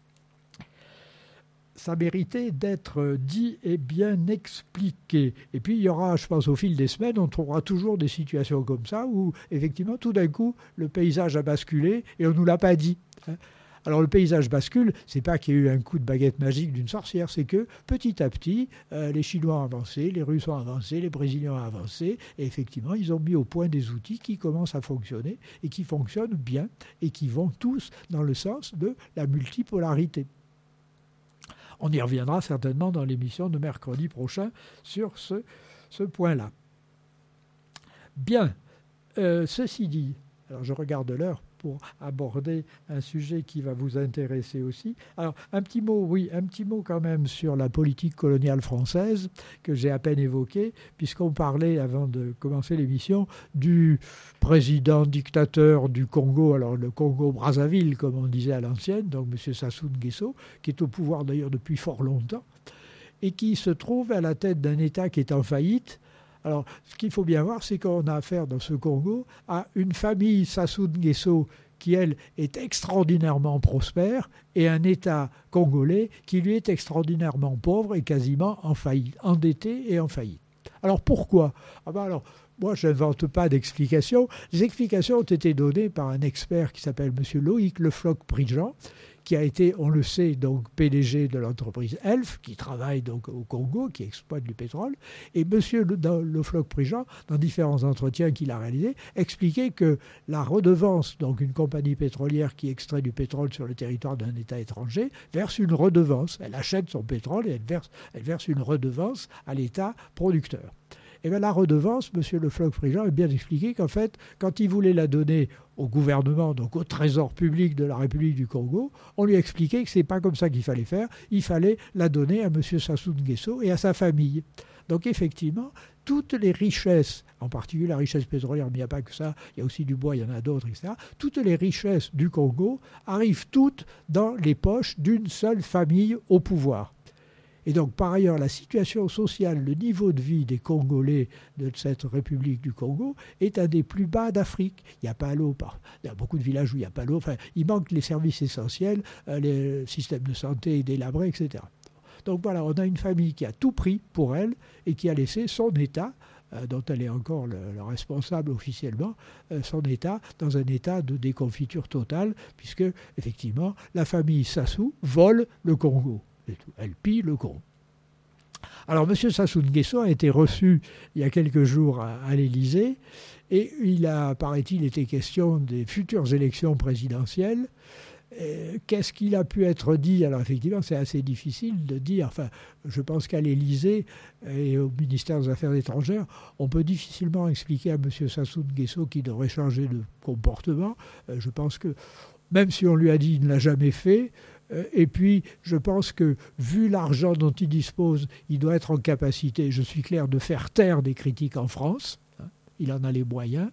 Ça méritait d'être dit et bien expliqué. Et puis, il y aura, je pense, au fil des semaines, on trouvera toujours des situations comme ça où, effectivement, tout d'un coup, le paysage a basculé et on ne nous l'a pas dit. Alors, le paysage bascule, c'est pas qu'il y a eu un coup de baguette magique d'une sorcière, c'est que, petit à petit, les Chinois ont avancé, les Russes ont avancé, les Brésiliens ont avancé, et effectivement, ils ont mis au point des outils qui commencent à fonctionner et qui fonctionnent bien et qui vont tous dans le sens de la multipolarité. On y reviendra certainement dans l'émission de mercredi prochain sur ce point-là. Bien, ceci dit, alors je regarde l'heure pour aborder un sujet qui va vous intéresser aussi. Alors, un petit mot quand même sur la politique coloniale française que j'ai à peine évoquée, puisqu'on parlait, avant de commencer l'émission, du président dictateur du Congo, alors le Congo-Brazzaville, comme on disait à l'ancienne, donc M. Sassou Nguesso, qui est au pouvoir d'ailleurs depuis fort longtemps, et qui se trouve à la tête d'un État qui est en faillite. Alors, ce qu'il faut bien voir, c'est qu'on a affaire dans ce Congo à une famille Sassou Nguesso qui, elle, est extraordinairement prospère, et un État congolais qui, lui, est extraordinairement pauvre et quasiment en faillite, endetté et en faillite. Alors, pourquoi ? Moi, je n'invente pas d'explications. Les explications ont été données par un expert qui s'appelle M. Loïc Le Floch-Prigent, qui a été, on le sait, donc PDG de l'entreprise Elf, qui travaille donc au Congo, qui exploite du pétrole. Et M. Le Floch-Prigent, dans différents entretiens qu'il a réalisés, expliquait que la redevance, donc une compagnie pétrolière qui extrait du pétrole sur le territoire d'un État étranger, verse une redevance. Elle achète son pétrole et elle verse une redevance à l'État producteur. Et bien la redevance, M. Le Floch-Prigent a bien expliqué qu'en fait, quand il voulait la donner au gouvernement, donc au trésor public de la République du Congo, on lui a expliqué que ce n'est pas comme ça qu'il fallait faire, il fallait la donner à M. Sassou Nguesso et à sa famille. Donc effectivement, toutes les richesses, en particulier la richesse pétrolière, mais il n'y a pas que ça, il y a aussi du bois, il y en a d'autres, etc., toutes les richesses du Congo arrivent toutes dans les poches d'une seule famille au pouvoir. Et donc, par ailleurs, la situation sociale, le niveau de vie des Congolais de cette République du Congo est un des plus bas d'Afrique. Il n'y a pas l'eau. Il y a beaucoup de villages où il n'y a pas l'eau. Enfin, il manque les services essentiels, les systèmes de santé délabrés, etc. Donc voilà, on a une famille qui a tout pris pour elle et qui a laissé son État, dont elle est encore le responsable officiellement, son État dans un état de déconfiture totale, puisque, effectivement, la famille Sassou vole le Congo. Elle pille le Congo. Alors, M. Sassou Nguesso a été reçu il y a quelques jours à l'Élysée et il a, paraît-il, été question des futures élections présidentielles. Qu'est-ce qu'il a pu être dit ? Alors, effectivement, c'est assez difficile de dire. Enfin, je pense qu'à l'Élysée et au ministère des Affaires étrangères, on peut difficilement expliquer à M. Sassou Nguesso qu'il devrait changer de comportement. Je pense que, même si on lui a dit qu'il ne l'a jamais fait, et puis, je pense que, vu l'argent dont il dispose, il doit être en capacité, je suis clair, de faire taire des critiques en France. Il en a les moyens.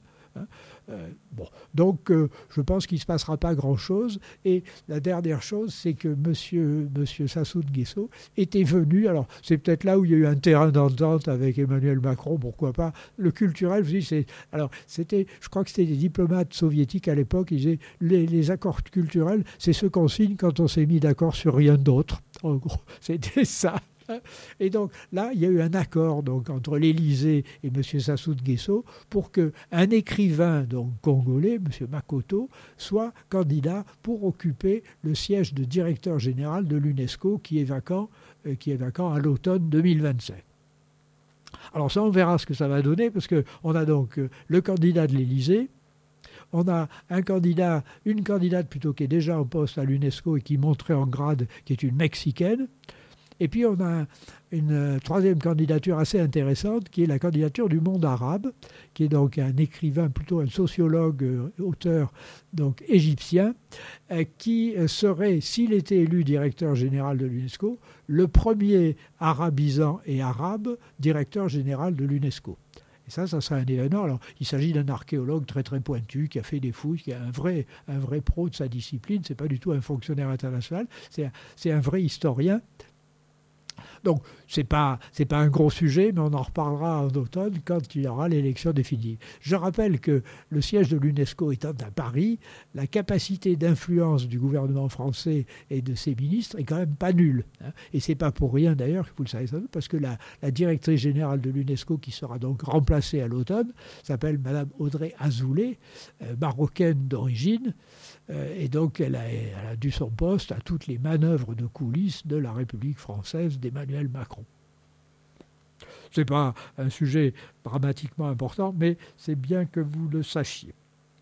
Donc, je pense qu'il ne se passera pas grand-chose. Et la dernière chose, c'est que monsieur Sassou Nguesso était venu, alors c'est peut-être là où il y a eu un terrain d'entente avec Emmanuel Macron, pourquoi pas. Le culturel, je crois que c'était des diplomates soviétiques à l'époque, ils disaient les accords culturels, c'est ce qu'on signe quand on s'est mis d'accord sur rien d'autre. En gros, c'était ça. Et donc là, il y a eu un accord donc, entre l'Élysée et M. Sassou Nguesso pour qu'un écrivain donc, congolais, M. Makoto, soit candidat pour occuper le siège de directeur général de l'UNESCO qui est vacant à l'automne 2025. Alors ça, on verra ce que ça va donner, parce qu'on a donc le candidat de l'Élysée, on a une candidate plutôt qui est déjà en poste à l'UNESCO et qui monterait en grade, qui est une Mexicaine. Et puis on a une troisième candidature assez intéressante qui est la candidature du monde arabe, qui est donc un écrivain, plutôt un sociologue, auteur donc égyptien, qui serait, s'il était élu directeur général de l'UNESCO, le premier arabisant et arabe directeur général de l'UNESCO. Et ça serait un événement. Alors, il s'agit d'un archéologue très très pointu qui a fait des fouilles, qui est un vrai pro de sa discipline. C'est pas du tout un fonctionnaire international, c'est un vrai historien. Donc, c'est pas un gros sujet, mais on en reparlera en automne quand il y aura l'élection définitive. Je rappelle que le siège de l'UNESCO étant à Paris, la capacité d'influence du gouvernement français et de ses ministres est quand même pas nulle. Et c'est pas pour rien d'ailleurs, vous le savez sans doute, parce que la directrice générale de l'UNESCO, qui sera donc remplacée à l'automne, s'appelle Madame Audrey Azoulay, marocaine d'origine, et donc elle a dû son poste à toutes les manœuvres de coulisses de la République française d'Emmanuel Macron. Ce n'est pas un sujet dramatiquement important, mais c'est bien que vous le sachiez.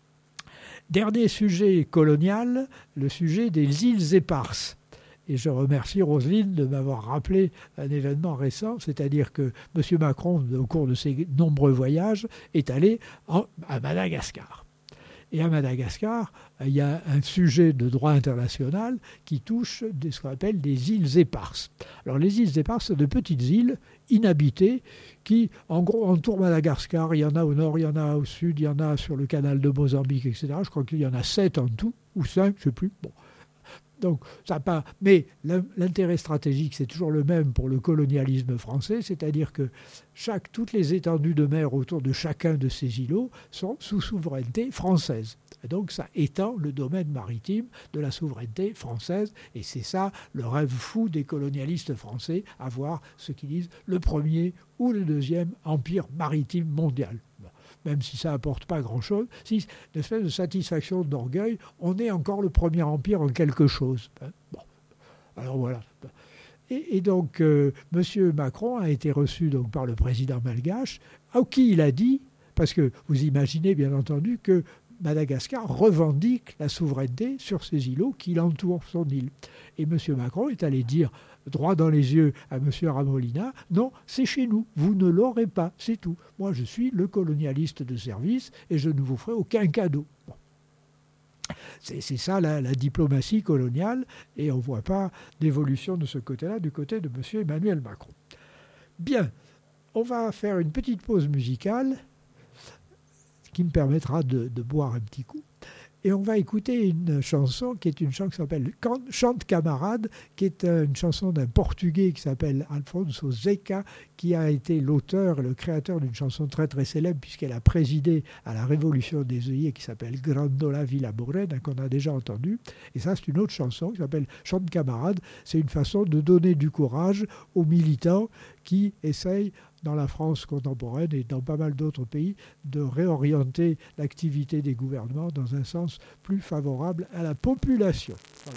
Dernier sujet colonial, le sujet des îles éparses. Et je remercie Roselyne de m'avoir rappelé un événement récent, c'est-à-dire que M. Macron, au cours de ses nombreux voyages, est allé à Madagascar. Et à Madagascar, il y a un sujet de droit international qui touche ce qu'on appelle des îles éparses. Alors les îles éparses, sont de petites îles inhabitées qui, en gros, entourent Madagascar. Il y en a au nord, il y en a au sud, il y en a sur le canal de Mozambique, etc. Je crois qu'il y en a 7 en tout, ou 5, je ne sais plus. Bon. Donc, ça n'a pas. Mais l'intérêt stratégique, c'est toujours le même pour le colonialisme français, c'est-à-dire que toutes les étendues de mer autour de chacun de ces îlots sont sous souveraineté française. Et donc, ça étend le domaine maritime de la souveraineté française. Et c'est ça le rêve fou des colonialistes français, avoir ce qu'ils disent le premier ou le deuxième empire maritime mondial. Même si ça n'apporte pas grand-chose, si une espèce de satisfaction d'orgueil, on est encore le premier empire en quelque chose. Bon, alors voilà. Et donc, M. Macron a été reçu donc, par le président malgache, à qui il a dit, parce que vous imaginez bien entendu que Madagascar revendique la souveraineté sur ces îlots qui l'entourent son île. Et M. Macron est allé dire droit dans les yeux à M. Ramolina, non, c'est chez nous, vous ne l'aurez pas, c'est tout. Moi, je suis le colonialiste de service et je ne vous ferai aucun cadeau. Bon. C'est ça la diplomatie coloniale et on ne voit pas d'évolution de ce côté-là du côté de M. Emmanuel Macron. Bien, on va faire une petite pause musicale qui me permettra de boire un petit coup. Et on va écouter une chanson qui est une chanson qui s'appelle Chante camarade, qui est une chanson d'un Portugais qui s'appelle Alfonso Zeca, qui a été l'auteur et le créateur d'une chanson très très célèbre puisqu'elle a présidé à la révolution des œillets qui s'appelle Grandola Vila Morena, qu'on a déjà entendu. Et ça, c'est une autre chanson qui s'appelle Chante camarade. C'est une façon de donner du courage aux militants qui essayent dans la France contemporaine et dans pas mal d'autres pays, de réorienter l'activité des gouvernements dans un sens plus favorable à la population. Voilà.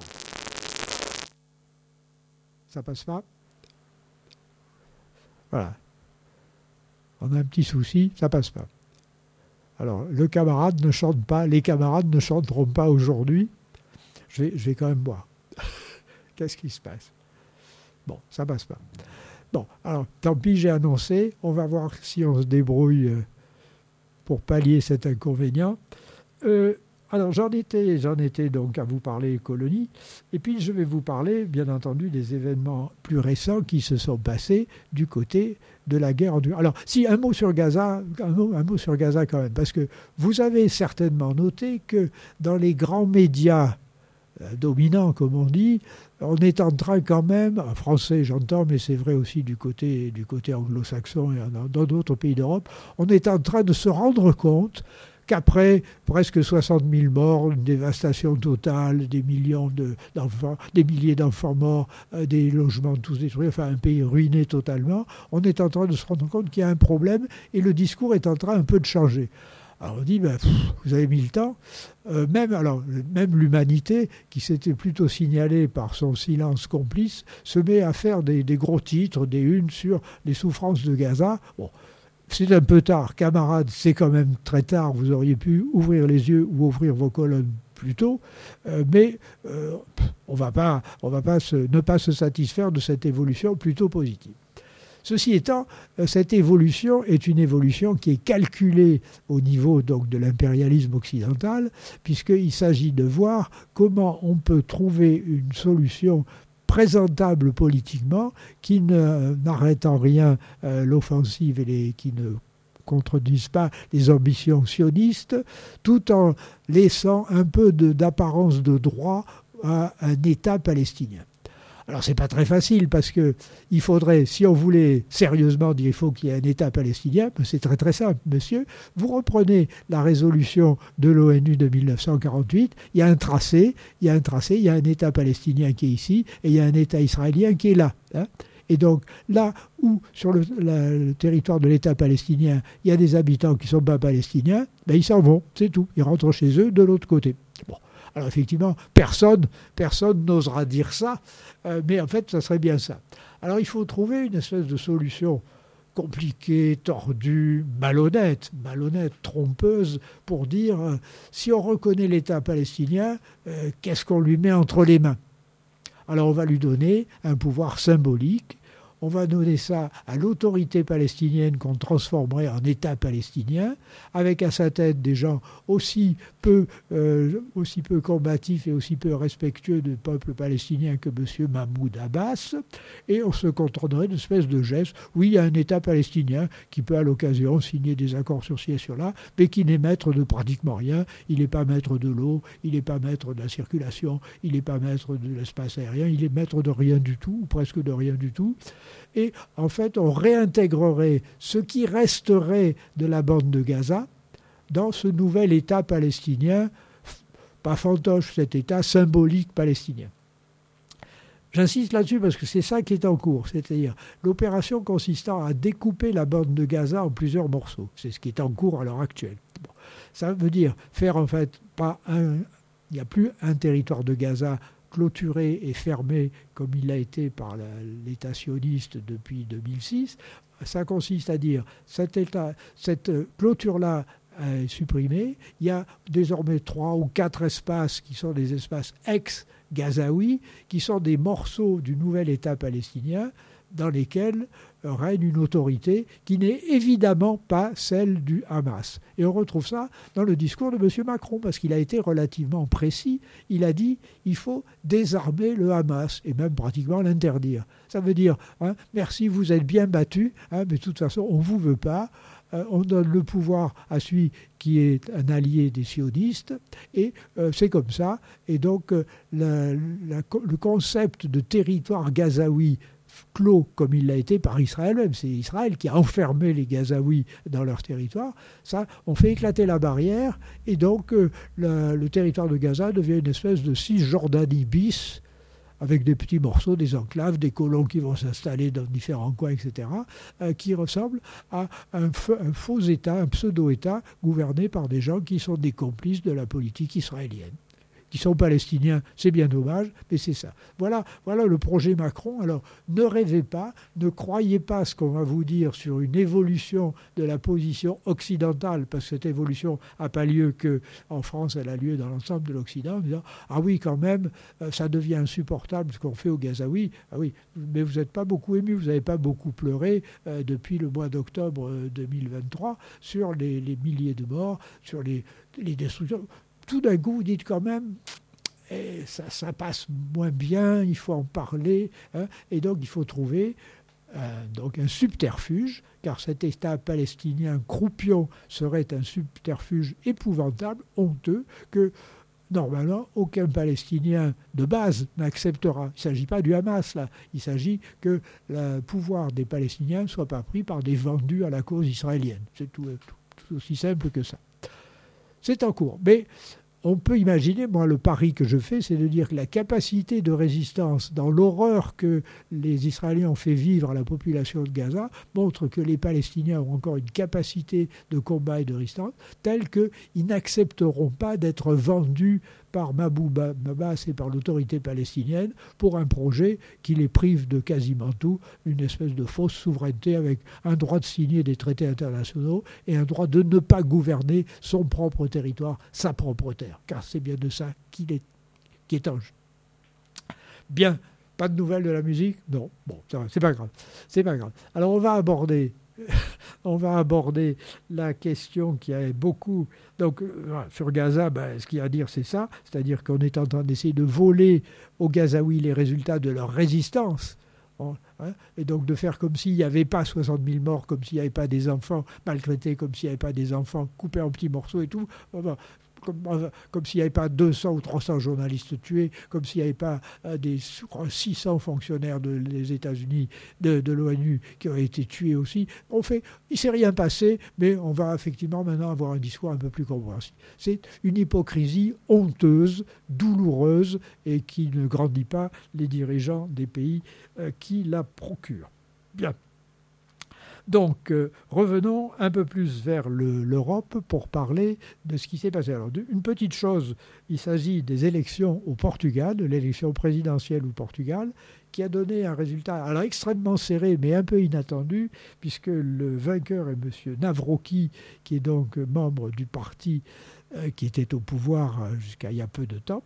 Ça passe pas ? Voilà. On a un petit souci, ça passe pas. Alors, le camarade ne chante pas, les camarades ne chanteront pas aujourd'hui. Je vais quand même boire. Qu'est-ce qui se passe ? Bon, ça passe pas. Bon, alors, tant pis, j'ai annoncé. On va voir si on se débrouille pour pallier cet inconvénient. Alors, j'en étais donc à vous parler colonie. Et puis, je vais vous parler, bien entendu, des événements plus récents qui se sont passés du côté de la guerre. Alors, si, un mot sur Gaza quand même. Parce que vous avez certainement noté que dans les grands médias dominants, comme on dit, on est en train quand même, en français j'entends, mais c'est vrai aussi du côté anglo-saxon et dans d'autres pays d'Europe, on est en train de se rendre compte qu'après presque 60 000 morts, une dévastation totale, des milliers d'enfants morts, des logements tous détruits, enfin un pays ruiné totalement, on est en train de se rendre compte qu'il y a un problème et le discours est en train un peu de changer. Alors on dit, vous avez mis le temps. Même l'humanité, qui s'était plutôt signalée par son silence complice, se met à faire des gros titres, des unes sur les souffrances de Gaza. Bon, c'est un peu tard, camarades, c'est quand même très tard. Vous auriez pu ouvrir les yeux ou ouvrir vos colonnes plus tôt, mais on va pas ne pas se satisfaire de cette évolution plutôt positive. Ceci étant, cette évolution est une évolution qui est calculée au niveau donc, de l'impérialisme occidental, puisqu'il s'agit de voir comment on peut trouver une solution présentable politiquement, qui n'arrête en rien l'offensive et qui ne contredisent pas les ambitions sionistes, tout en laissant un peu d'apparence de droit à un État palestinien. Alors c'est pas très facile parce que il faudrait, si on voulait sérieusement dire il faut qu'il y ait un État palestinien, ben c'est très très simple, monsieur. Vous reprenez la résolution de l'ONU de 1948, il y a un tracé, il y a un État palestinien qui est ici et il y a un État israélien qui est là. Hein. Et donc là où sur le territoire de l'État palestinien, il y a des habitants qui ne sont pas palestiniens, ben ils s'en vont, c'est tout. Ils rentrent chez eux de l'autre côté. Bon. Alors effectivement, personne n'osera dire ça, mais en fait, ça serait bien ça. Alors il faut trouver une espèce de solution compliquée, tordue, malhonnête, trompeuse, pour dire, si on reconnaît l'État palestinien, qu'est-ce qu'on lui met entre les mains ? Alors on va lui donner un pouvoir symbolique. On va donner ça à l'autorité palestinienne qu'on transformerait en État palestinien, avec à sa tête des gens aussi peu combatifs et aussi peu respectueux du peuple palestinien que M. Mahmoud Abbas. Et on se contenterait d'une espèce de geste. Oui, il y a un État palestinien qui peut à l'occasion signer des accords sur ci et sur là, mais qui n'est maître de pratiquement rien. Il n'est pas maître de l'eau, il n'est pas maître de la circulation, il n'est pas maître de l'espace aérien, il est maître de rien du tout, ou presque de rien du tout. Et en fait, on réintégrerait ce qui resterait de la bande de Gaza dans ce nouvel État palestinien, pas fantoche, cet État symbolique palestinien. J'insiste là-dessus parce que c'est ça qui est en cours, c'est-à-dire l'opération consistant à découper la bande de Gaza en plusieurs morceaux. C'est ce qui est en cours à l'heure actuelle. Bon. Ça veut dire faire en fait il n'y a plus un territoire de Gaza clôturé et fermé comme il a été par l'État sioniste depuis 2006. Ça consiste à dire cette clôture-là est supprimée. Il y a désormais 3 ou 4 espaces qui sont des espaces ex-gazaouis, qui sont des morceaux du nouvel État palestinien dans lesquels règne une autorité qui n'est évidemment pas celle du Hamas. Et on retrouve ça dans le discours de M. Macron, parce qu'il a été relativement précis. Il a dit il faut désarmer le Hamas, et même pratiquement l'interdire. Ça veut dire, merci, vous êtes bien battus, mais de toute façon, on ne vous veut pas. On donne le pouvoir à celui qui est un allié des sionistes, et c'est comme ça. Et donc, le concept de territoire gazaoui clos comme il l'a été par Israël même. C'est Israël qui a enfermé les Gazaouis dans leur territoire. Ça, on fait éclater la barrière et donc le territoire de Gaza devient une espèce de Cisjordanie bis avec des petits morceaux, des enclaves, des colons qui vont s'installer dans différents coins, etc., qui ressemblent à un faux État, un pseudo-État gouverné par des gens qui sont des complices de la politique israélienne. Qui sont palestiniens, c'est bien dommage, mais c'est ça. Voilà le projet Macron. Alors, ne rêvez pas, ne croyez pas ce qu'on va vous dire sur une évolution de la position occidentale, parce que cette évolution n'a pas lieu qu'en France, elle a lieu dans l'ensemble de l'Occident, en disant « Ah oui, quand même, ça devient insupportable ce qu'on fait aux Gazaouis. Ah oui, mais vous n'êtes pas beaucoup ému, vous n'avez pas beaucoup pleuré depuis le mois d'octobre 2023 sur les milliers de morts, sur les destructions. » Tout d'un coup, vous dites quand même, ça passe moins bien, il faut en parler, et donc il faut trouver un subterfuge, car cet État palestinien croupion serait un subterfuge épouvantable, honteux, que normalement aucun Palestinien de base n'acceptera. Il ne s'agit pas du Hamas, là. Il s'agit que le pouvoir des Palestiniens ne soit pas pris par des vendus à la cause israélienne. C'est tout aussi simple que ça. C'est en cours. Mais on peut imaginer, moi le pari que je fais, c'est de dire que la capacité de résistance dans l'horreur que les Israéliens ont fait vivre à la population de Gaza montre que les Palestiniens ont encore une capacité de combat et de résistance telle qu'ils n'accepteront pas d'être vendus par Mahmoud Abbas et par l'autorité palestinienne pour un projet qui les prive de quasiment tout, une espèce de fausse souveraineté avec un droit de signer des traités internationaux et un droit de ne pas gouverner son propre territoire, sa propre terre. Car c'est bien de ça qui est en jeu. Bien, pas de nouvelles de la musique ? Non, bon, c'est pas grave. Alors on va aborder la question qui a beaucoup... Donc, sur Gaza, ce qu'il y a à dire, c'est ça. C'est-à-dire qu'on est en train d'essayer de voler aux Gazaouis les résultats de leur résistance. Et donc de faire comme s'il n'y avait pas 60 000 morts, comme s'il n'y avait pas des enfants maltraités, comme s'il n'y avait pas des enfants coupés en petits morceaux et tout. comme s'il n'y avait pas 200 ou 300 journalistes tués, comme s'il n'y avait pas des 600 fonctionnaires des États-Unis, de l'ONU qui ont été tués aussi. Il ne s'est rien passé, mais on va effectivement maintenant avoir un discours un peu plus compréhensible. C'est une hypocrisie honteuse, douloureuse et qui ne grandit pas les dirigeants des pays qui la procurent. Bien. Donc, revenons un peu plus vers l'Europe pour parler de ce qui s'est passé. Alors, une petite chose, il s'agit des élections au Portugal, de l'élection présidentielle au Portugal, qui a donné un résultat alors extrêmement serré, mais un peu inattendu, puisque le vainqueur est M. Navrocki, qui est donc membre du parti qui était au pouvoir jusqu'à il y a peu de temps.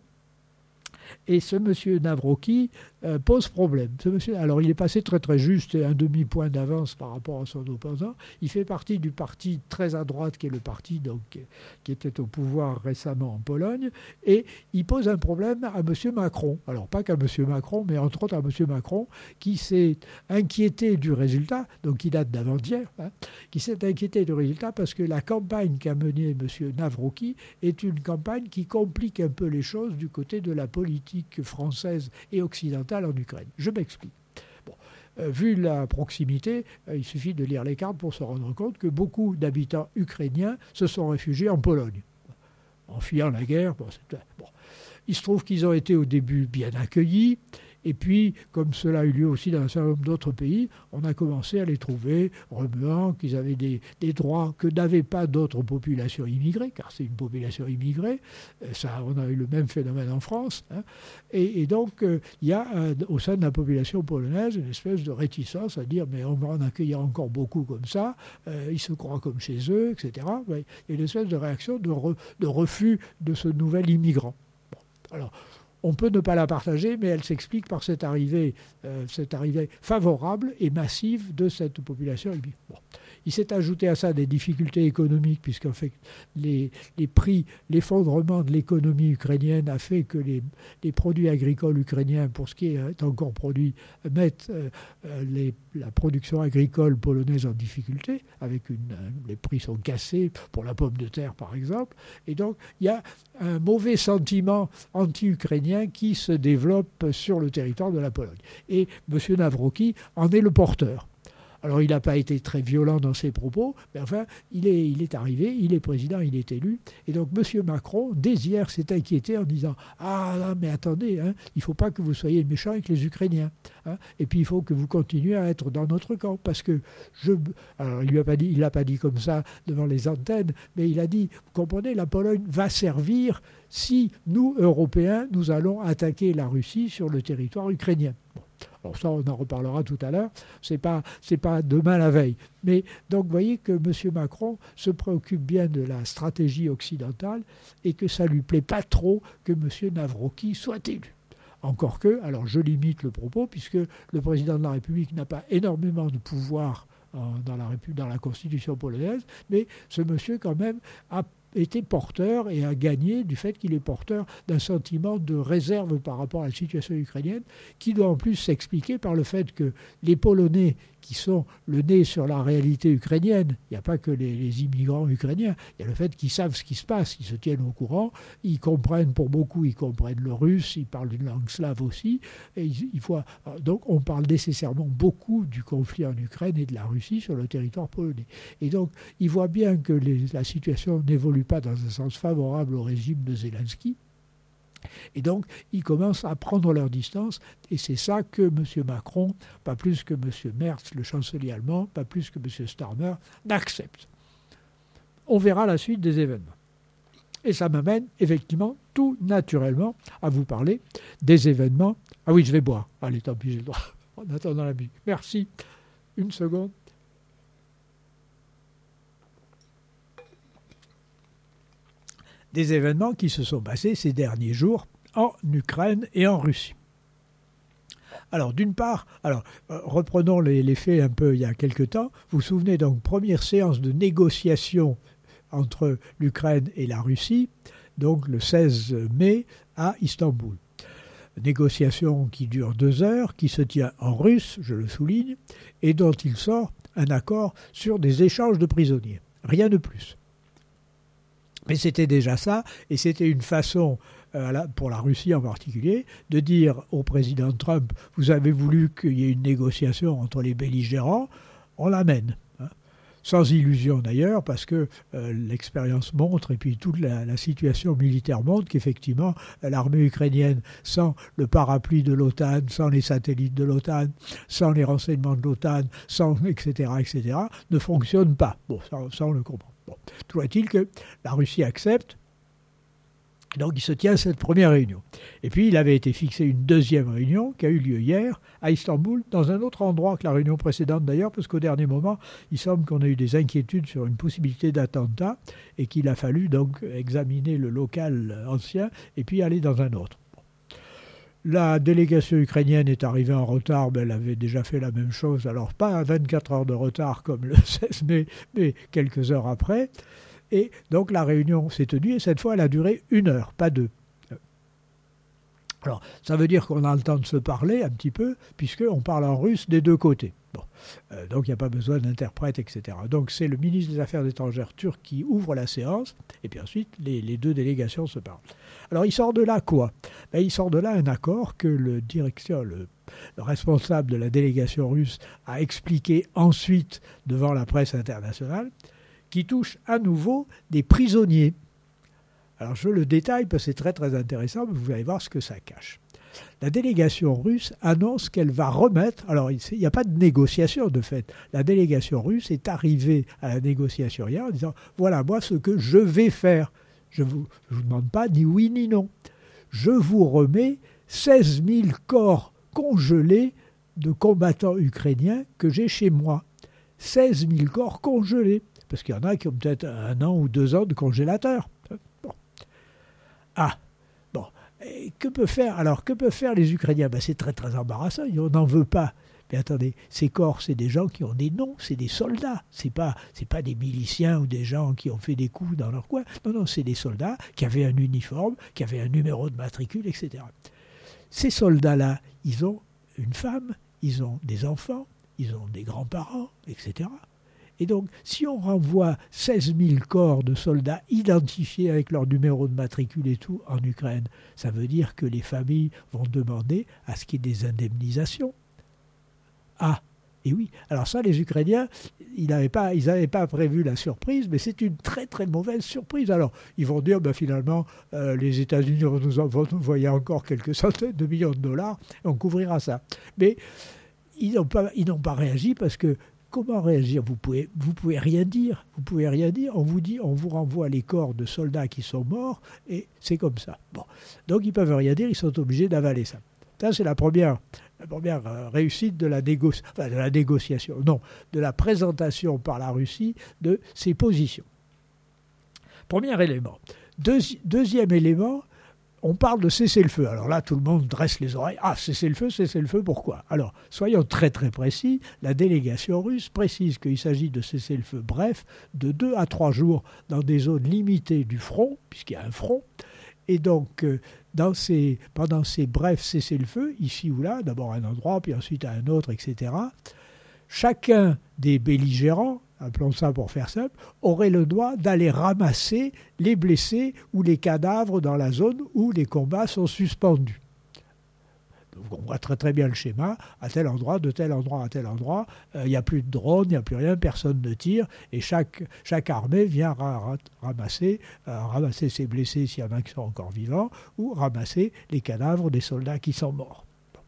Et ce monsieur Navrocki pose problème. Alors il est passé très très juste, un demi-point d'avance par rapport à son opposant. Il fait partie du parti très à droite qui est le parti donc, qui était au pouvoir récemment en Pologne. Et il pose un problème à monsieur Macron. Alors pas qu'à monsieur Macron, mais entre autres à monsieur Macron qui s'est inquiété du résultat, donc qui date d'avant-hier, qui s'est inquiété du résultat parce que la campagne qu'a menée monsieur Navrocki est une campagne qui complique un peu les choses du côté de la politique française et occidentale en Ukraine. Je m'explique. Bon, vu la proximité, il suffit de lire les cartes pour se rendre compte que beaucoup d'habitants ukrainiens se sont réfugiés en Pologne, en fuyant la guerre. Bon. Il se trouve qu'ils ont été au début bien accueillis. Et puis, comme cela a eu lieu aussi dans un certain nombre d'autres pays, on a commencé à les trouver remuants, qu'ils avaient des droits que n'avaient pas d'autres populations immigrées, car c'est une population immigrée. Ça, on a eu le même phénomène en France. Et donc, il y a au sein de la population polonaise une espèce de réticence à dire mais on va en accueillir encore beaucoup comme ça, ils se croient comme chez eux, etc. Il y a une espèce de réaction de refus de ce nouvel immigrant. Bon, alors, on peut ne pas la partager, mais elle s'explique par cette arrivée favorable et massive de cette population. Bon. Il s'est ajouté à ça des difficultés économiques, puisqu'en fait, les prix, l'effondrement de l'économie ukrainienne a fait que les produits agricoles ukrainiens, pour ce qui est encore produit, mettent la production agricole polonaise en difficulté. Les prix sont cassés pour la pomme de terre, par exemple. Et donc, il y a un mauvais sentiment anti-ukrainien qui se développe sur le territoire de la Pologne. Et M. Navrocki en est le porteur. Alors, il n'a pas été très violent dans ses propos, mais enfin, il est arrivé, il est président, il est élu. Et donc, M. Macron, dès hier, s'est inquiété en disant « Ah, là, mais attendez, il ne faut pas que vous soyez méchants avec les Ukrainiens. Et puis, il faut que vous continuiez à être dans notre camp. Parce que Alors, il ne l'a pas dit comme ça devant les antennes, mais il a dit « Vous comprenez, la Pologne va servir si nous, Européens, nous allons attaquer la Russie sur le territoire ukrainien. » Alors ça, on en reparlera tout à l'heure. C'est pas demain la veille. Mais donc, vous voyez que M. Macron se préoccupe bien de la stratégie occidentale et que ça ne lui plaît pas trop que M. Navrocki soit élu. Encore que, alors je limite le propos, puisque le président de la République n'a pas énormément de pouvoir dans la Constitution polonaise, mais ce monsieur, quand même, a été porteur et a gagné du fait qu'il est porteur d'un sentiment de réserve par rapport à la situation ukrainienne, qui doit en plus s'expliquer par le fait que les Polonais qui sont le nez sur la réalité ukrainienne, il n'y a pas que les immigrants ukrainiens, il y a le fait qu'ils savent ce qui se passe, ils se tiennent au courant, ils comprennent, pour beaucoup, ils comprennent le russe, ils parlent une langue slave aussi, et donc on parle nécessairement beaucoup du conflit en Ukraine et de la Russie sur le territoire polonais. Et donc, ils voient bien que la situation n'évolue pas dans un sens favorable au régime de Zelensky. Et donc, ils commencent à prendre leur distance, et c'est ça que M. Macron, pas plus que M. Merz, le chancelier allemand, pas plus que M. Starmer, n'acceptent. On verra la suite des événements. Et ça m'amène, effectivement, tout naturellement, à vous parler des événements. Ah oui, je vais boire. Allez, tant pis, j'ai le droit. En attendant la musique. Merci. Une seconde. Des événements qui se sont passés ces derniers jours en Ukraine et en Russie. Alors, d'une part, reprenons les faits un peu il y a quelque temps. Vous vous souvenez donc, première séance de négociation entre l'Ukraine et la Russie, donc le 16 mai à Istanbul. Négociation qui dure 2 heures, qui se tient en russe, je le souligne, et dont il sort un accord sur des échanges de prisonniers. Rien de plus. Mais c'était déjà ça, et c'était une façon, pour la Russie en particulier, de dire au président Trump, vous avez voulu qu'il y ait une négociation entre les belligérants, on l'amène. Sans illusion d'ailleurs, parce que l'expérience montre, et puis toute la situation militaire montre qu'effectivement, l'armée ukrainienne, sans le parapluie de l'OTAN, sans les satellites de l'OTAN, sans les renseignements de l'OTAN, sans etc., ne fonctionne pas. Bon, ça on le comprend. Bon. Toujours est-il que la Russie accepte. Donc il se tient cette première réunion. Et puis il avait été fixé une deuxième réunion qui a eu lieu hier à Istanbul, dans un autre endroit que la réunion précédente d'ailleurs, parce qu'au dernier moment, il semble qu'on a eu des inquiétudes sur une possibilité d'attentat et qu'il a fallu donc examiner le local ancien et puis aller dans un autre. La délégation ukrainienne est arrivée en retard, mais elle avait déjà fait la même chose, alors pas à 24 heures de retard comme le 16 mai, mais quelques heures après. Et donc la réunion s'est tenue et cette fois elle a duré 1 heure, pas 2. Alors ça veut dire qu'on a le temps de se parler un petit peu, puisqu'on parle en russe des deux côtés. Bon. Donc il n'y a pas besoin d'interprète, etc. Donc c'est le ministre des Affaires étrangères turc qui ouvre la séance, et puis ensuite les deux délégations se parlent. Alors il sort de là quoi ? Il sort de là un accord que le responsable de la délégation russe a expliqué ensuite devant la presse internationale, qui touche à nouveau des prisonniers. Alors je le détaille parce que c'est très très intéressant, mais vous allez voir ce que ça cache. La délégation russe annonce qu'elle va remettre, alors il n'y a pas de négociation de fait, la délégation russe est arrivée à la négociation hier en disant « Voilà moi ce que je vais faire, je ne vous demande pas ni oui ni non, je vous remets 16 000 corps congelés de combattants ukrainiens que j'ai chez moi. 16 000 corps congelés. » Parce qu'il y en a qui ont peut-être 1 an ou 2 ans de congélateur. Bon. Et que peuvent faire les Ukrainiens ? C'est très très embarrassant, on n'en veut pas. Mais attendez, ces corps, c'est des gens qui ont des noms, c'est des soldats. C'est pas des miliciens ou des gens qui ont fait des coups dans leur coin. Non, c'est des soldats qui avaient un uniforme, qui avaient un numéro de matricule, etc. Ces soldats-là, ils ont une femme, ils ont des enfants, ils ont des grands-parents, etc. Et donc, si on renvoie 16 000 corps de soldats identifiés avec leur numéro de matricule et tout en Ukraine, ça veut dire que les familles vont demander à ce qu'il y ait des indemnisations. Et oui. Alors ça, les Ukrainiens, ils n'avaient pas prévu la surprise, mais c'est une très très mauvaise surprise. Alors, ils vont dire, finalement, les États-Unis vont nous envoyer encore quelques centaines de millions de dollars et on couvrira ça. Mais ils n'ont pas réagi parce que comment réagir ? Vous pouvez rien dire. Vous pouvez rien dire. On vous dit, on vous renvoie les corps de soldats qui sont morts et c'est comme ça. Bon. Donc ils peuvent rien dire. Ils sont obligés d'avaler ça. Ça c'est la première réussite de la négociation. Non, de la présentation par la Russie de ses positions. Premier élément. Deuxième élément. On parle de cessez-le-feu. Alors là, tout le monde dresse les oreilles. Cessez-le-feu, pourquoi ? Alors, soyons très très précis. La délégation russe précise qu'il s'agit de cessez-le-feu bref, de 2 à 3 jours dans des zones limitées du front, puisqu'il y a un front. Et donc, pendant ces brefs cessez-le-feu, ici ou là, d'abord à un endroit, puis ensuite à un autre, etc., chacun des belligérants, appelons ça pour faire simple, aurait le droit d'aller ramasser les blessés ou les cadavres dans la zone où les combats sont suspendus. Donc on voit très très bien le schéma, à tel endroit, de tel endroit à tel endroit, il n'y a plus de drone, il n'y a plus rien, personne ne tire, et chaque armée vient ramasser ses blessés s'il y en a qui sont encore vivants, ou ramasser les cadavres des soldats qui sont morts.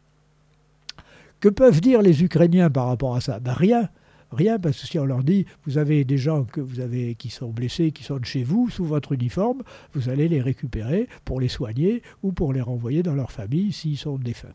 Que peuvent dire les Ukrainiens par rapport à ça ? Rien, parce que si on leur dit, vous avez des gens qui sont blessés, qui sont de chez vous, sous votre uniforme, vous allez les récupérer pour les soigner ou pour les renvoyer dans leur famille s'ils sont défunts.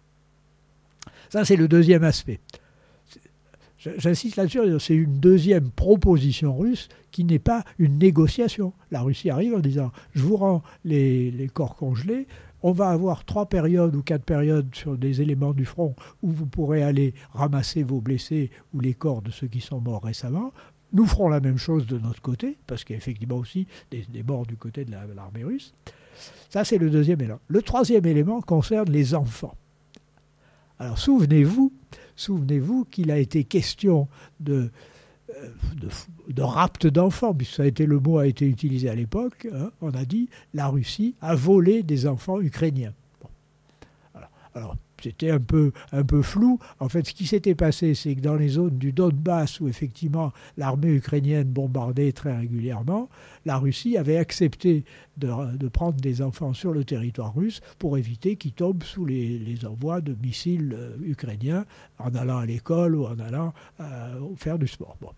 Ça, c'est le deuxième aspect. J'insiste là-dessus, c'est une deuxième proposition russe qui n'est pas une négociation. La Russie arrive en disant, je vous rends les corps congelés, on va avoir 3 périodes ou 4 périodes sur des éléments du front où vous pourrez aller ramasser vos blessés ou les corps de ceux qui sont morts récemment. Nous ferons la même chose de notre côté, parce qu'il y a effectivement aussi des morts du côté de l'armée russe. Ça, c'est le deuxième élément. Le troisième élément concerne les enfants. Alors souvenez-vous qu'il a été question de de rapt d'enfants, puisque le mot a été utilisé à l'époque, hein, on a dit la Russie a volé des enfants ukrainiens. Bon. Alors, c'était un peu flou. En fait, ce qui s'était passé, c'est que dans les zones du Donbass, où effectivement l'armée ukrainienne bombardait très régulièrement, la Russie avait accepté de prendre des enfants sur le territoire russe pour éviter qu'ils tombent sous les envois de missiles ukrainiens en allant à l'école ou en allant faire du sport. Bon.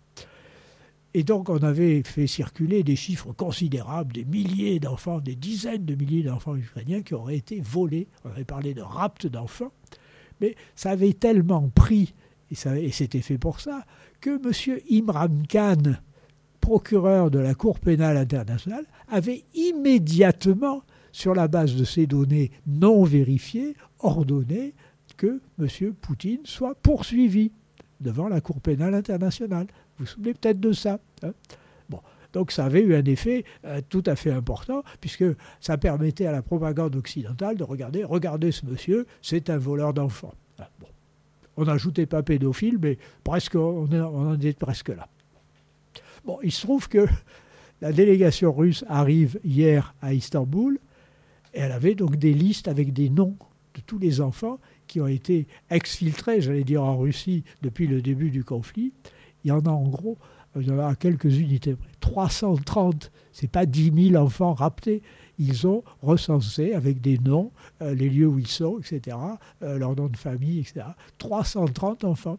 Et donc, on avait fait circuler des chiffres considérables, des milliers d'enfants, des dizaines de milliers d'enfants ukrainiens qui auraient été volés. On avait parlé de rapt d'enfants, mais ça avait tellement pris, et c'était fait pour ça, que M. Imran Khan, procureur de la Cour pénale internationale, avait immédiatement, sur la base de ces données non vérifiées, ordonné que M. Poutine soit poursuivi devant la Cour pénale internationale. Vous vous souvenez peut-être de ça, hein? Bon, donc ça avait eu un effet tout à fait important, puisque ça permettait à la propagande occidentale de regardez ce monsieur, c'est un voleur d'enfants. Hein, bon. On n'ajoutait pas pédophile, mais presque, on en est presque là. Bon, il se trouve que la délégation russe arrive hier à Istanbul, et elle avait donc des listes avec des noms de tous les enfants qui ont été exfiltrés, j'allais dire en Russie, depuis le début du conflit. Il y en a en gros, il y en a quelques unités près. 330, ce n'est pas 10 000 enfants raptés. Ils ont recensé avec des noms, les lieux où ils sont, etc., leur nom de famille, etc. 330 enfants.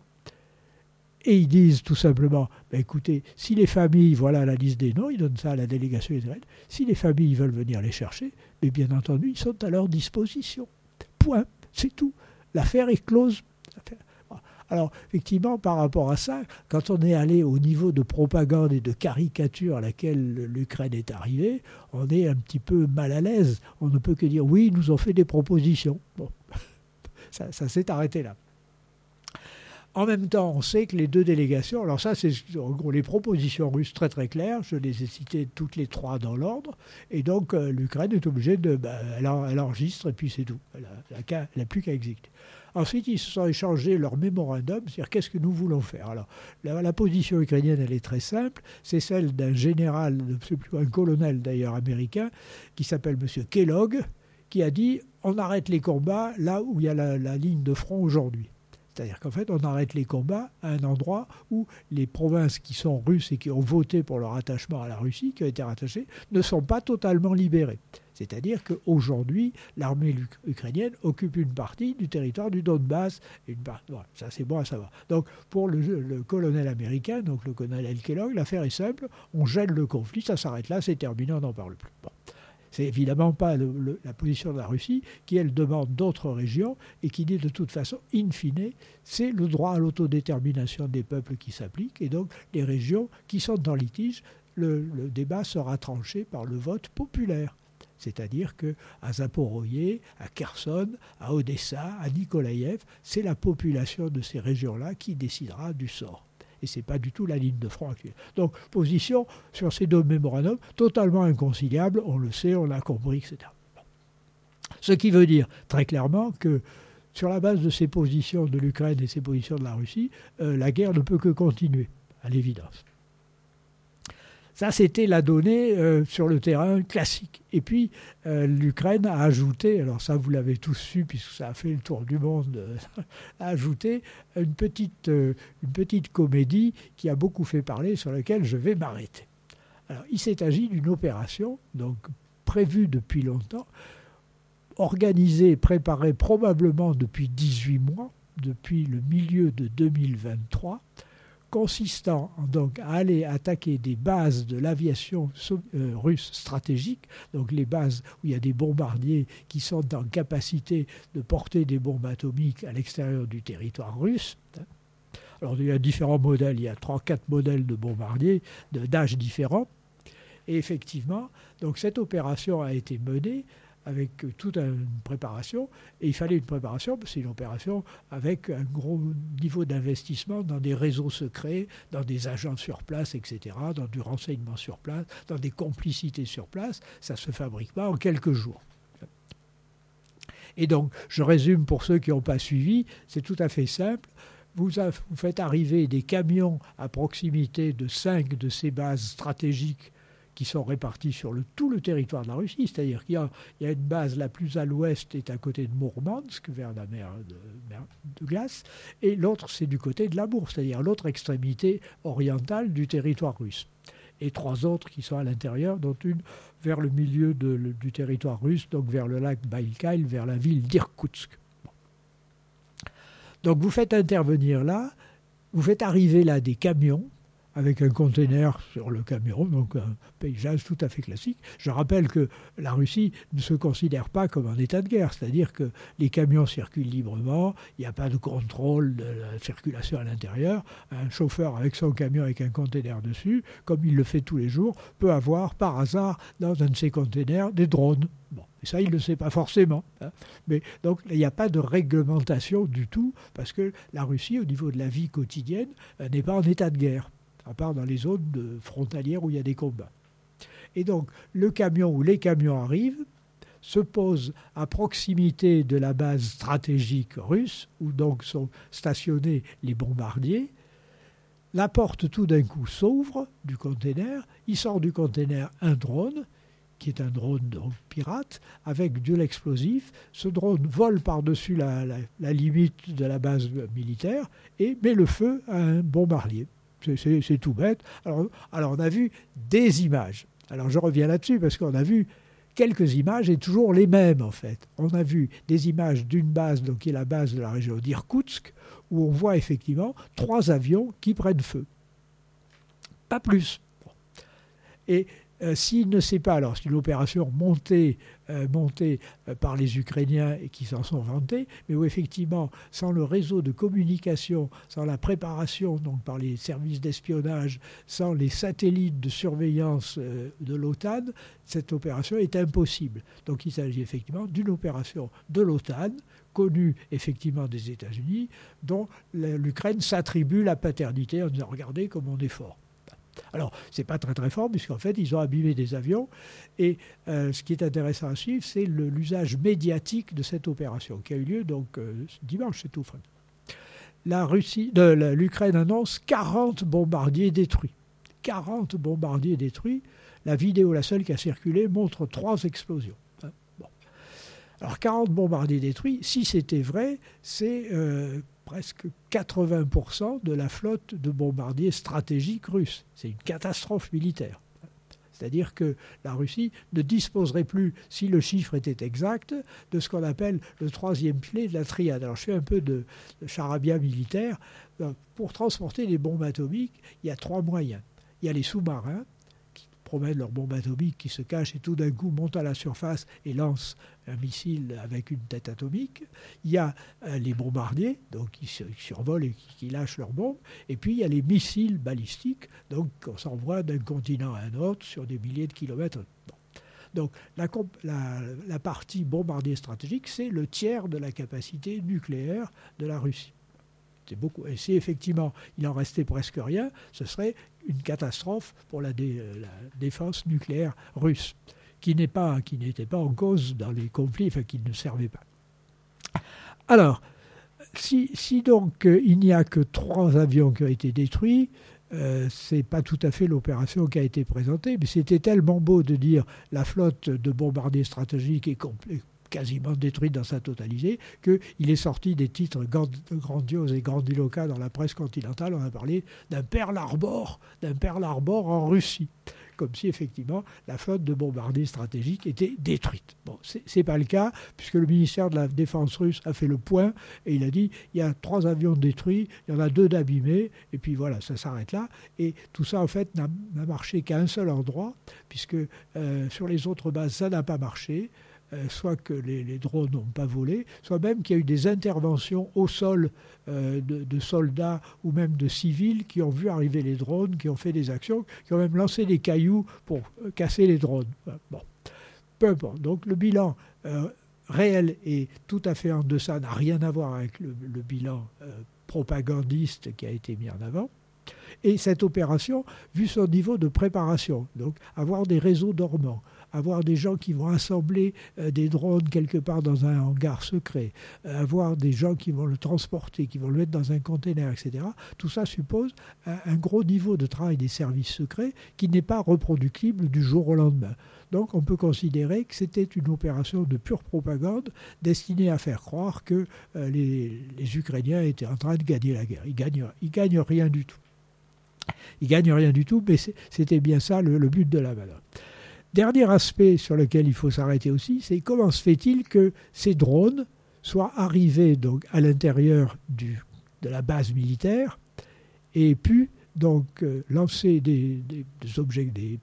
Et ils disent tout simplement, écoutez, si les familles, voilà la liste des noms, ils donnent ça à la délégation israélienne, si les familles veulent venir les chercher, mais bien entendu, ils sont à leur disposition. Point, c'est tout. L'affaire est close. Alors, effectivement, par rapport à ça, quand on est allé au niveau de propagande et de caricature à laquelle l'Ukraine est arrivée, on est un petit peu mal à l'aise. On ne peut que dire, oui, ils nous ont fait des propositions. Bon, ça s'est arrêté là. En même temps, on sait que les deux délégations, alors ça, c'est en gros les propositions russes très très claires, je les ai citées toutes les trois dans l'ordre, et donc l'Ukraine est obligée elle enregistre et puis c'est tout. Elle n'a plus qu'à exécuter. Ensuite, ils se sont échangés leur mémorandum, c'est-à-dire qu'est-ce que nous voulons faire. Alors, la position ukrainienne, elle est très simple, c'est celle d'un général, un colonel d'ailleurs américain, qui s'appelle M. Kellogg, qui a dit on arrête les combats là où il y a la ligne de front aujourd'hui. C'est-à-dire qu'en fait, on arrête les combats à un endroit où les provinces qui sont russes et qui ont voté pour leur attachement à la Russie, qui ont été rattachées, ne sont pas totalement libérées. C'est-à-dire qu'aujourd'hui, l'armée ukrainienne occupe une partie du territoire du Donbass. Voilà, ça, c'est bon à savoir. Donc, pour le colonel américain, donc le colonel Kellogg, l'affaire est simple, on gèle le conflit, ça s'arrête là, c'est terminé, on n'en parle plus. Bon. C'est évidemment pas la position de la Russie qui, elle, demande d'autres régions et qui dit de toute façon, in fine, c'est le droit à l'autodétermination des peuples qui s'applique et donc les régions qui sont en litige, le débat sera tranché par le vote populaire. C'est-à-dire qu'à Zaporoïe, à Kherson, à Odessa, à Nikolaïev, c'est la population de ces régions-là qui décidera du sort. Et ce n'est pas du tout la ligne de front actuelle. Donc, position sur ces deux mémorandums totalement inconciliable, on le sait, on l'a compris, etc. Ce qui veut dire très clairement que sur la base de ces positions de l'Ukraine et ces positions de la Russie, la guerre ne peut que continuer, à l'évidence. Ça, c'était la donnée sur le terrain classique. Et puis, l'Ukraine a ajouté, alors ça vous l'avez tous su puisque ça a fait le tour du monde, a ajouté une petite comédie qui a beaucoup fait parler, sur laquelle je vais m'arrêter. Alors, il s'est agi d'une opération, donc prévue depuis longtemps, organisée, préparée probablement depuis 18 mois, depuis le milieu de 2023, consistant donc à aller attaquer des bases de l'aviation russe stratégique, donc les bases où il y a des bombardiers qui sont en capacité de porter des bombes atomiques à l'extérieur du territoire russe. Alors il y a différents modèles, il y a 3-4 modèles de bombardiers d'âge différents. Et effectivement, donc cette opération a été menée avec toute une préparation, et il fallait une préparation, parce que c'est une opération avec un gros niveau d'investissement dans des réseaux secrets, dans des agents sur place, etc., dans du renseignement sur place, dans des complicités sur place. Ça ne se fabrique pas en quelques jours. Et donc, je résume pour ceux qui n'ont pas suivi, c'est tout à fait simple. vous faites arriver des camions à proximité de 5 de ces bases stratégiques qui sont réparties sur tout le territoire de la Russie. C'est-à-dire qu'il y a une base la plus à l'ouest, est à côté de Mourmansk, vers la mer de glace, et l'autre, c'est du côté de la Bourse, c'est-à-dire l'autre extrémité orientale du territoire russe. Et 3 autres qui sont à l'intérieur, dont une vers le milieu du territoire russe, donc vers le lac Baïkal, vers la ville d'Irkoutsk. Bon. Donc vous faites intervenir là, vous faites arriver là des camions, avec un conteneur sur le camion, donc un paysage tout à fait classique. Je rappelle que la Russie ne se considère pas comme en état de guerre, c'est-à-dire que les camions circulent librement, il n'y a pas de contrôle de la circulation à l'intérieur. Un chauffeur avec son camion avec un conteneur dessus, comme il le fait tous les jours, peut avoir par hasard dans un de ces conteneurs des drones. Bon, et ça, il ne le sait pas forcément. Hein. Mais donc, il n'y a pas de réglementation du tout, parce que la Russie, au niveau de la vie quotidienne, n'est pas en état de guerre, à part dans les zones frontalières où il y a des combats. Et donc, le camion ou les camions arrivent, se posent à proximité de la base stratégique russe, où donc sont stationnés les bombardiers. La porte, tout d'un coup, s'ouvre du conteneur. Il sort du conteneur un drone, qui est un drone donc, pirate, avec de l'explosif. Ce drone vole par-dessus la limite de la base militaire et met le feu à un bombardier. C'est tout bête. Alors, on a vu des images. Alors je reviens là-dessus parce qu'on a vu quelques images et toujours les mêmes en fait. On a vu des images d'une base, donc qui est la base de la région d'Irkoutsk, où on voit effectivement 3 avions qui prennent feu. Pas plus. Et s'il ne sait pas, alors c'est une opération montée par les Ukrainiens et qui s'en sont vantés, mais où effectivement, sans le réseau de communication, sans la préparation donc par les services d'espionnage, sans les satellites de surveillance de l'OTAN, cette opération est impossible. Donc il s'agit effectivement d'une opération de l'OTAN, connue effectivement des États-Unis, dont l'Ukraine s'attribue la paternité en disant « regardez comme on est fort ». Alors, ce n'est pas très très fort, puisqu'en fait, ils ont abîmé des avions. Et ce qui est intéressant à suivre, c'est l'usage médiatique de cette opération, qui a eu lieu donc dimanche, c'est tout frais. L'Ukraine annonce 40 bombardiers détruits. 40 bombardiers détruits. La vidéo, la seule qui a circulé, montre 3 explosions. Bon. Alors, 40 bombardiers détruits, si c'était vrai, c'est presque 80% de la flotte de bombardiers stratégiques russes. C'est une catastrophe militaire. C'est-à-dire que la Russie ne disposerait plus, si le chiffre était exact, de ce qu'on appelle le 3e pilier de la triade. Alors je fais un peu de charabia militaire. Pour transporter les bombes atomiques, il y a 3 moyens. Il y a les sous-marins, qui promènent leurs bombes atomiques, qui se cachent et tout d'un coup montent à la surface et lancent un missile avec une tête atomique. Il y a les bombardiers, donc qui survolent et qui lâchent leurs bombes. Et puis il y a les missiles balistiques, donc qu'on s'envoie d'un continent à un autre sur des milliers de kilomètres. Bon. Donc la partie bombardier stratégique, c'est le tiers de la capacité nucléaire de la Russie. C'est beaucoup. Et si effectivement il en restait presque rien, ce serait une catastrophe pour la défense nucléaire russe, qui n'était pas en cause dans les conflits, enfin qui ne servait pas. Alors, si donc il n'y a que 3 avions qui ont été détruits, ce n'est pas tout à fait l'opération qui a été présentée, mais c'était tellement beau de dire la flotte de bombardiers stratégiques est quasiment détruite dans sa totalité, qu'il est sorti des titres grandioses et grandiloquents dans la presse continentale. On a parlé d'un Pearl Harbor en Russie, comme si effectivement la flotte de bombardiers stratégiques était détruite. Bon, c'est pas le cas, puisque le ministère de la Défense russe a fait le point, et il a dit, il y a 3 avions détruits, il y en a 2 d'abîmés, et puis voilà, ça s'arrête là. Et tout ça, en fait, n'a marché qu'à un seul endroit, puisque sur les autres bases, ça n'a pas marché. Soit que les drones n'ont pas volé, soit même qu'il y a eu des interventions au sol de soldats ou même de civils qui ont vu arriver les drones, qui ont fait des actions, qui ont même lancé des cailloux pour casser les drones. Bon, peu importe. Donc le bilan réel est tout à fait en deçà, n'a rien à voir avec le bilan propagandiste qui a été mis en avant. Et cette opération, vu son niveau de préparation, donc avoir des réseaux dormants, avoir des gens qui vont assembler des drones quelque part dans un hangar secret, avoir des gens qui vont le transporter, qui vont le mettre dans un container, etc. Tout ça suppose un gros niveau de travail des services secrets qui n'est pas reproductible du jour au lendemain. Donc on peut considérer que c'était une opération de pure propagande destinée à faire croire que les Ukrainiens étaient en train de gagner la guerre. Ils gagnent rien du tout. Ils gagnent rien du tout, mais c'était bien ça le but de la manœuvre. Dernier aspect sur lequel il faut s'arrêter aussi, c'est comment se fait-il que ces drones soient arrivés donc, à l'intérieur de la base militaire et pu donc lancer des objets, des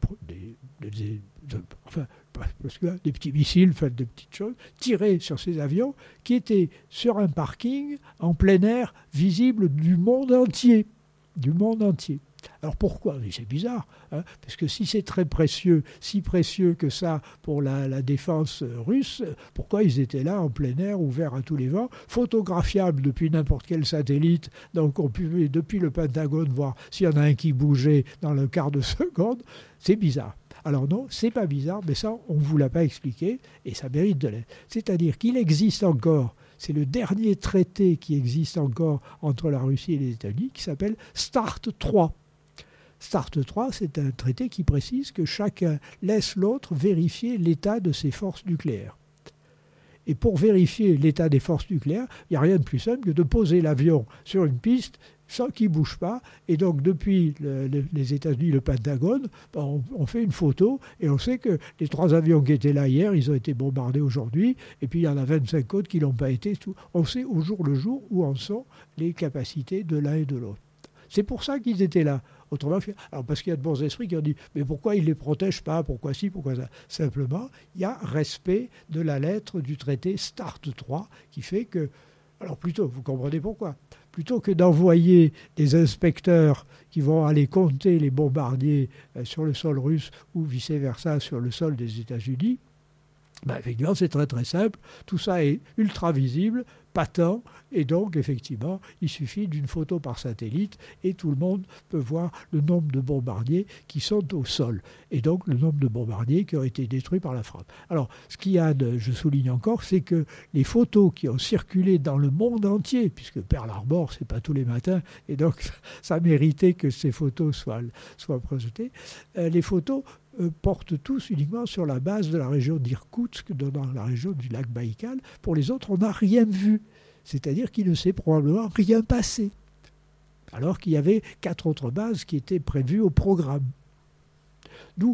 petits missiles, des petites choses, tirer sur ces avions qui étaient sur un parking en plein air, visible du monde entier. Du monde entier. Alors pourquoi ? Mais c'est bizarre, hein, parce que si c'est très précieux, si précieux que ça pour la défense russe, pourquoi ils étaient là en plein air, ouverts à tous les vents, photographiables depuis n'importe quel satellite, donc on pouvait depuis le Pentagone voir s'il y en a un qui bougeait dans le quart de seconde, c'est bizarre. Alors non, c'est pas bizarre, mais ça on ne vous l'a pas expliqué, et ça mérite de l'être. C'est-à-dire qu'il existe encore, c'est le dernier traité qui existe encore entre la Russie et les États-Unis, qui s'appelle START 3. START 3, c'est un traité qui précise que chacun laisse l'autre vérifier l'état de ses forces nucléaires. Et pour vérifier l'état des forces nucléaires, il n'y a rien de plus simple que de poser l'avion sur une piste sans qu'il ne bouge pas. Et donc, depuis les États-Unis, le Pentagone, on fait une photo et on sait que les 3 avions qui étaient là hier, ils ont été bombardés aujourd'hui. Et puis, il y en a 25 autres qui ne l'ont pas été. On sait au jour le jour où en sont les capacités de l'un et de l'autre. C'est pour ça qu'ils étaient là. Autrement, alors parce qu'il y a de bons esprits qui ont dit « Mais pourquoi ils ne les protègent pas ? Pourquoi ci, pourquoi ça ?» Simplement, il y a respect de la lettre du traité START 3 qui fait que... Alors plutôt, vous comprenez pourquoi. Plutôt que d'envoyer des inspecteurs qui vont aller compter les bombardiers sur le sol russe ou vice-versa sur le sol des États-Unis, effectivement, c'est très très simple. Tout ça est ultra visible, patent, et donc effectivement, il suffit d'une photo par satellite et tout le monde peut voir le nombre de bombardiers qui sont au sol et donc le nombre de bombardiers qui ont été détruits par la frappe. Alors, ce qu'il y a, je souligne encore, c'est que les photos qui ont circulé dans le monde entier, puisque Pearl Harbor, c'est pas tous les matins, et donc ça méritait que ces photos soient projetées, les photos portent tous uniquement sur la base de la région d'Irkoutsk, dans la région du lac Baïkal. Pour les autres, on n'a rien vu. C'est-à-dire qu'il ne s'est probablement rien passé. Alors qu'il y avait 4 autres bases qui étaient prévues au programme. D'où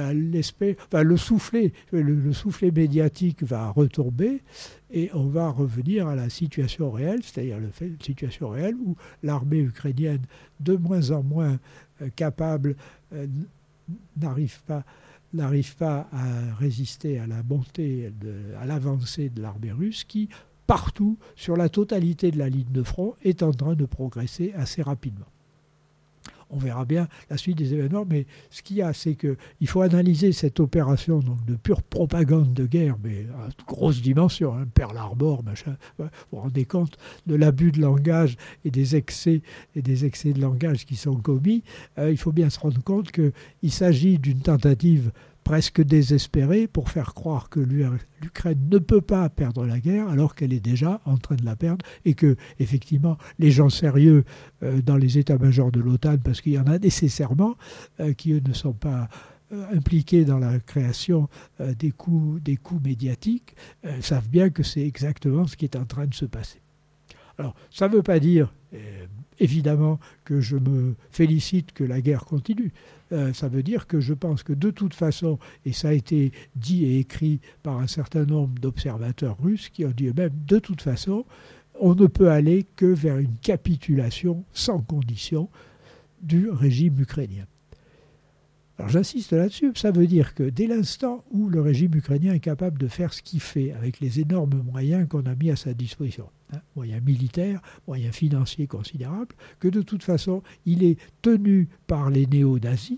le soufflet médiatique va retomber et on va revenir à la situation réelle, c'est-à-dire la situation réelle où l'armée ukrainienne, de moins en moins capable, n'arrive pas à résister à la montée, à l'avancée de l'armée russe qui, partout, sur la totalité de la ligne de front, est en train de progresser assez rapidement. On verra bien la suite des événements, mais ce qu'il y a, c'est qu'il faut analyser cette opération donc, de pure propagande de guerre, mais à grosse dimension, Pearl Harbor, machin. Vous vous rendez compte de l'abus de langage et des excès de langage qui sont commis. Il faut bien se rendre compte qu'il s'agit d'une tentative presque désespérée pour faire croire que l'Ukraine ne peut pas perdre la guerre alors qu'elle est déjà en train de la perdre et que, effectivement, les gens sérieux dans les états-majors de l'OTAN, parce qu'il y en a nécessairement qui, eux, ne sont pas impliqués dans la création des coups médiatiques, savent bien que c'est exactement ce qui est en train de se passer. Alors, ça ne veut pas dire, évidemment, que je me félicite que la guerre continue. Ça veut dire que je pense que de toute façon, et ça a été dit et écrit par un certain nombre d'observateurs russes qui ont dit eux-mêmes, de toute façon, on ne peut aller que vers une capitulation sans condition du régime ukrainien. Alors j'insiste là-dessus, ça veut dire que dès l'instant où le régime ukrainien est capable de faire ce qu'il fait avec les énormes moyens qu'on a mis à sa disposition, moyens militaires, moyens financiers considérables, que de toute façon il est tenu par les néo-nazis.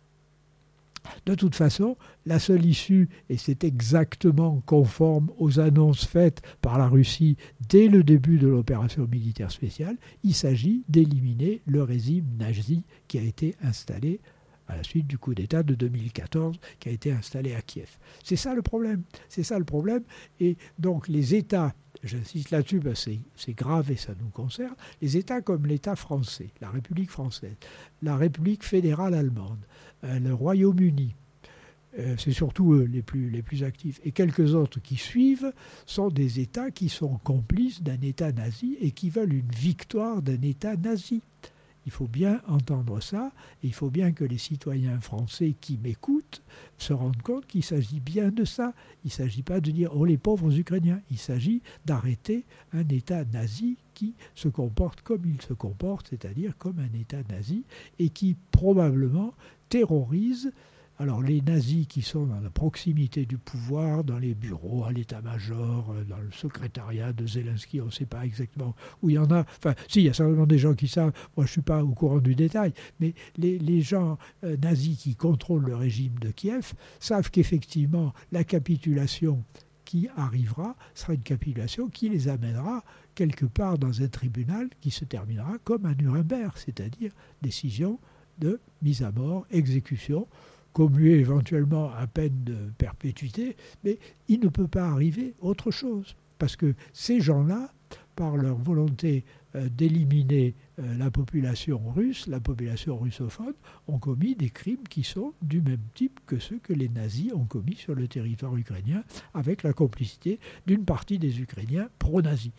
De toute façon, la seule issue, et c'est exactement conforme aux annonces faites par la Russie dès le début de l'opération militaire spéciale, il s'agit d'éliminer le régime nazi qui a été installé à la suite du coup d'État de 2014 qui a été installé à Kiev. C'est ça le problème. C'est ça le problème. Et donc les États, j'insiste là-dessus parce que c'est grave et ça nous concerne, les États comme l'État français, la République française, la République fédérale allemande, le Royaume-Uni, c'est surtout eux les plus actifs, et quelques autres qui suivent, sont des États qui sont complices d'un État nazi et qui veulent une victoire d'un État nazi. Il faut bien entendre ça, et il faut bien que les citoyens français qui m'écoutent se rendent compte qu'il s'agit bien de ça. Il ne s'agit pas de dire « oh les pauvres Ukrainiens », il s'agit d'arrêter un État nazi qui se comporte comme il se comporte, c'est-à-dire comme un État nazi, et qui probablement terrorise. Alors les nazis qui sont dans la proximité du pouvoir, dans les bureaux, à l'état-major, dans le secrétariat de Zelensky, on ne sait pas exactement où il y en a. Enfin, si, il y a certainement des gens qui savent, moi je ne suis pas au courant du détail, mais les gens nazis qui contrôlent le régime de Kiev savent qu'effectivement la capitulation qui arrivera sera une capitulation qui les amènera quelque part dans un tribunal qui se terminera comme à Nuremberg, c'est-à-dire décision de mise à mort, exécution, commuée éventuellement à peine de perpétuité, mais il ne peut pas arriver autre chose. Parce que ces gens-là, par leur volonté d'éliminer la population russe, la population russophone, ont commis des crimes qui sont du même type que ceux que les nazis ont commis sur le territoire ukrainien, avec la complicité d'une partie des Ukrainiens pro-nazis.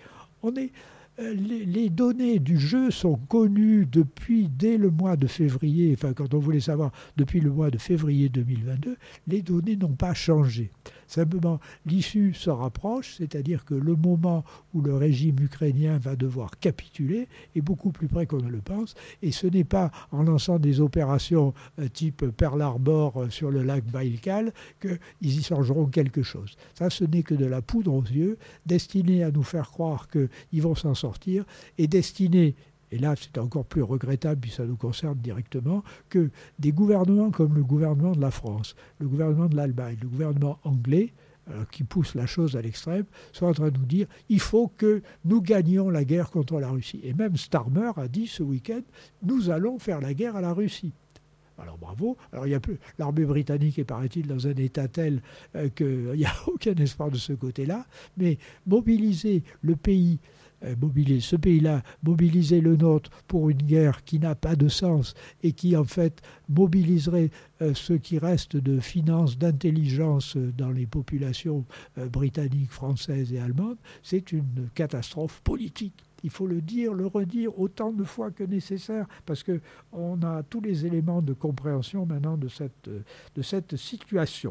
Les données du jeu sont connues dès le mois de février, enfin quand on voulait savoir, depuis le mois de février 2022, les données n'ont pas changé. Simplement, l'issue se rapproche, c'est-à-dire que le moment où le régime ukrainien va devoir capituler est beaucoup plus près qu'on ne le pense, et ce n'est pas en lançant des opérations type Pearl Harbor sur le lac Baïkal qu'ils y changeront quelque chose. Ça, ce n'est que de la poudre aux yeux, destinée à nous faire croire qu'ils vont s'en sortir, et destinée, et là c'est encore plus regrettable puis ça nous concerne directement, que des gouvernements comme le gouvernement de la France, le gouvernement de l'Allemagne, le gouvernement anglais, qui pousse la chose à l'extrême, sont en train de nous dire il faut que nous gagnions la guerre contre la Russie. Et même Starmer a dit ce week-end nous allons faire la guerre à la Russie. Alors bravo. Alors l'armée britannique est, paraît-il, dans un état tel qu'il n'y a aucun espoir de ce côté-là, mais mobiliser le pays, mobiliser ce pays-là, mobiliser le nôtre pour une guerre qui n'a pas de sens et qui en fait mobiliserait ce qui reste de finances, d'intelligence dans les populations britanniques, françaises et allemandes, c'est une catastrophe politique. Il faut le dire, le redire autant de fois que nécessaire, parce qu'on a tous les éléments de compréhension maintenant de cette situation.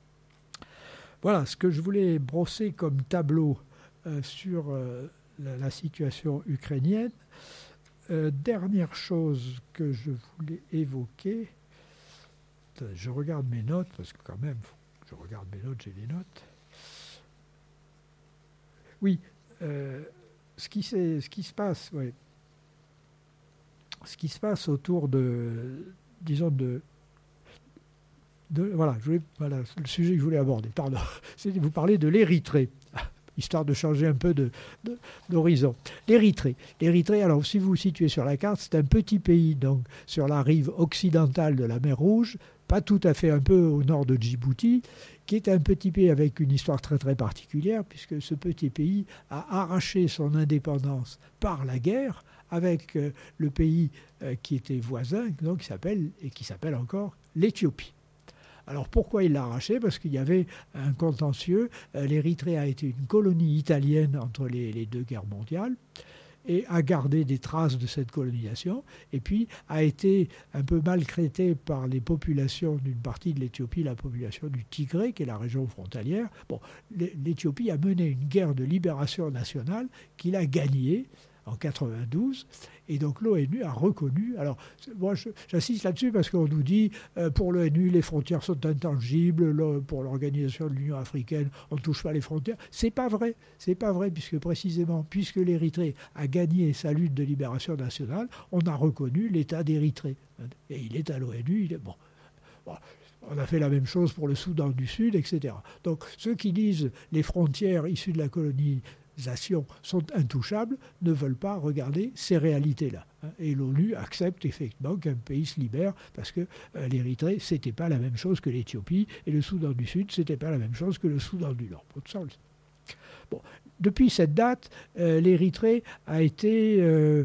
Voilà ce que je voulais brosser comme tableau sur la situation ukrainienne. Dernière chose que je voulais évoquer, je regarde mes notes, parce que quand même, je regarde mes notes, j'ai les notes. Oui, ce qui se passe, ouais. Ce qui se passe autour disons voilà, le sujet que je voulais aborder, pardon, c'est de vous parler de l'Érythrée, histoire de changer un peu d'horizon. L'Érythrée, alors si vous vous situez sur la carte, c'est un petit pays donc sur la rive occidentale de la mer Rouge, pas tout à fait, un peu au nord de Djibouti, qui est un petit pays avec une histoire très très particulière, puisque ce petit pays a arraché son indépendance par la guerre avec le pays qui était voisin, donc qui s'appelle encore l'Éthiopie. Alors pourquoi il l'a arraché ? Parce qu'il y avait un contentieux. L'Érythrée a été une colonie italienne entre les deux guerres mondiales, et a gardé des traces de cette colonisation, et puis a été un peu maltraité par les populations d'une partie de l'Éthiopie, la population du Tigré, qui est la région frontalière. Bon, l'Éthiopie a mené une guerre de libération nationale qu'il a gagnée en 92, et donc l'ONU a reconnu. Alors, moi, j'insiste là-dessus parce qu'on nous dit, pour l'ONU, les frontières sont intangibles, pour l'organisation de l'Union africaine, on ne touche pas les frontières. C'est pas vrai, puisque l'Érythrée a gagné sa lutte de libération nationale, on a reconnu l'État d'Érythrée. Et il est à l'ONU, bon. On a fait la même chose pour le Soudan du Sud, etc. Donc, ceux qui disent les frontières issues de la colonie organisations sont intouchables, ne veulent pas regarder ces réalités-là. Et l'ONU accepte effectivement qu'un pays se libère parce que l'Érythrée, ce n'était pas la même chose que l'Éthiopie et le Soudan du Sud, ce n'était pas la même chose que le Soudan du Nord. Bon, depuis cette date, l'Érythrée a été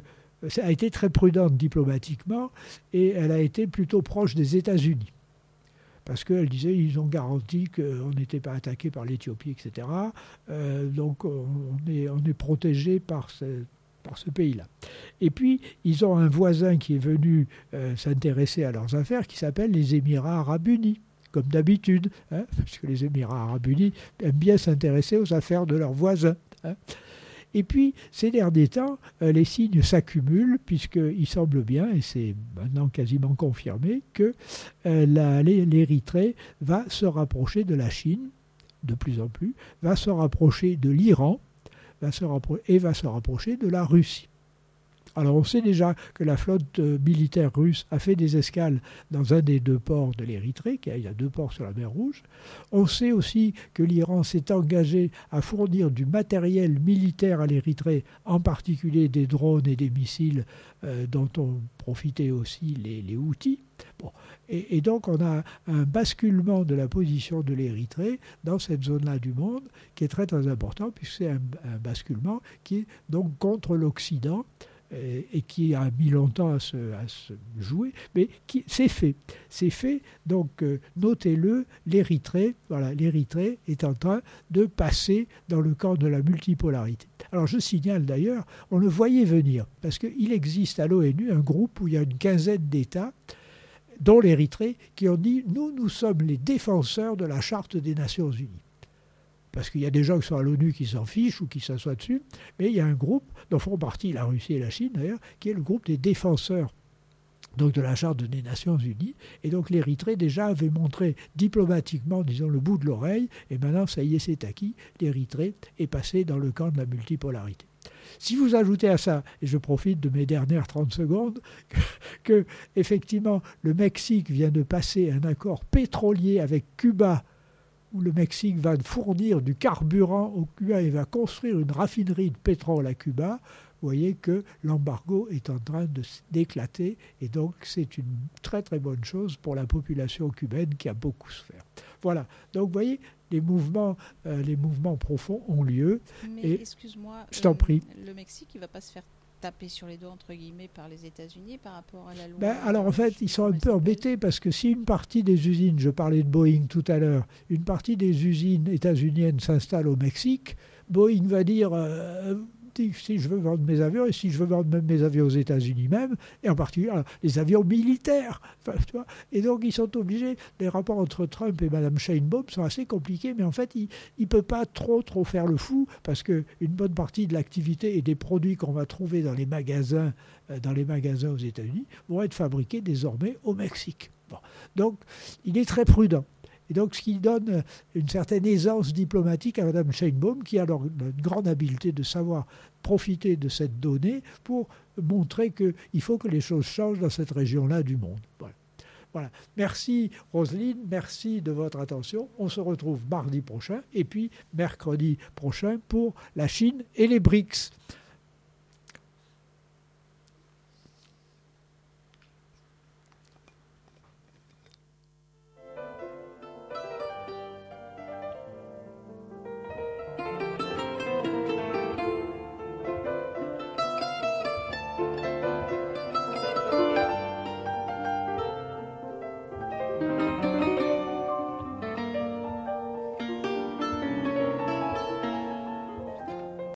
très prudente diplomatiquement et elle a été plutôt proche des États-Unis. Parce qu'elle disait ils ont garanti qu'on n'était pas attaqué par l'Éthiopie, etc. Donc on est protégé par ce pays-là. Et puis, ils ont un voisin qui est venu s'intéresser à leurs affaires qui s'appelle les Émirats Arabes Unis, comme d'habitude, parce que les Émirats Arabes Unis aiment bien s'intéresser aux affaires de leurs voisins. Et puis, ces derniers temps, les signes s'accumulent, puisqu'il semble bien, et c'est maintenant quasiment confirmé, que l'Érythrée va se rapprocher de la Chine, de plus en plus, va se rapprocher de l'Iran, et va se rapprocher de la Russie. Alors on sait déjà que la flotte militaire russe a fait des escales dans un des deux ports de l'Érythrée, il y a 2 ports sur la mer Rouge. On sait aussi que l'Iran s'est engagé à fournir du matériel militaire à l'Érythrée, en particulier des drones et des missiles dont ont profité aussi les Houthis. Bon. Et donc on a un basculement de la position de l'Érythrée dans cette zone-là du monde qui est très très important, puisque c'est un basculement qui est donc contre l'Occident, et qui a mis longtemps à se jouer, mais c'est fait. C'est fait, donc notez-le, l'Érythrée est en train de passer dans le camp de la multipolarité. Alors je signale d'ailleurs, on le voyait venir, parce qu'il existe à l'ONU un groupe où il y a une quinzaine d'États, dont l'Érythrée, qui ont dit « nous sommes les défenseurs de la Charte des Nations Unies ». Parce qu'il y a des gens qui sont à l'ONU qui s'en fichent ou qui s'assoient dessus, mais il y a un groupe, dont font partie la Russie et la Chine d'ailleurs, qui est le groupe des défenseurs donc de la Charte des Nations Unies. Et donc l'Érythrée déjà avait montré diplomatiquement, disons, le bout de l'oreille, et maintenant ça y est, c'est acquis, l'Érythrée est passée dans le camp de la multipolarité. Si vous ajoutez à ça, et je profite de mes dernières 30 secondes, que effectivement le Mexique vient de passer un accord pétrolier avec Cuba, où le Mexique va fournir du carburant au Cuba et va construire une raffinerie de pétrole à Cuba, vous voyez que l'embargo est en train d'éclater, et donc c'est une très très bonne chose pour la population cubaine qui a beaucoup souffert. Voilà, donc vous voyez, les mouvements profonds ont lieu. Mais excuse-moi, je t'en prie. Le Mexique, il ne va pas se faire taper sur les doigts, entre guillemets, par les États-Unis par rapport à la loi. Alors en fait, ils sont un peu embêtés parce que si une partie des usines, je parlais de Boeing tout à l'heure, une partie des usines états-uniennes s'installe au Mexique, Boeing va dire si je veux vendre mes avions, et si je veux vendre même mes avions aux États-Unis même, et en particulier les avions militaires. Enfin, tu vois, et donc ils sont obligés, les rapports entre Trump et Mme Sheinbaum sont assez compliqués, mais en fait il ne peut pas trop faire le fou, parce qu'une bonne partie de l'activité et des produits qu'on va trouver dans les magasins aux États-Unis vont être fabriqués désormais au Mexique. Bon. Donc il est très prudent. Et donc, ce qui donne une certaine aisance diplomatique à Mme Sheinbaum, qui a alors une grande habileté de savoir profiter de cette donnée pour montrer qu'il faut que les choses changent dans cette région-là du monde. Voilà. Merci Roselyne, merci de votre attention. On se retrouve mardi prochain et puis mercredi prochain pour la Chine et les BRICS.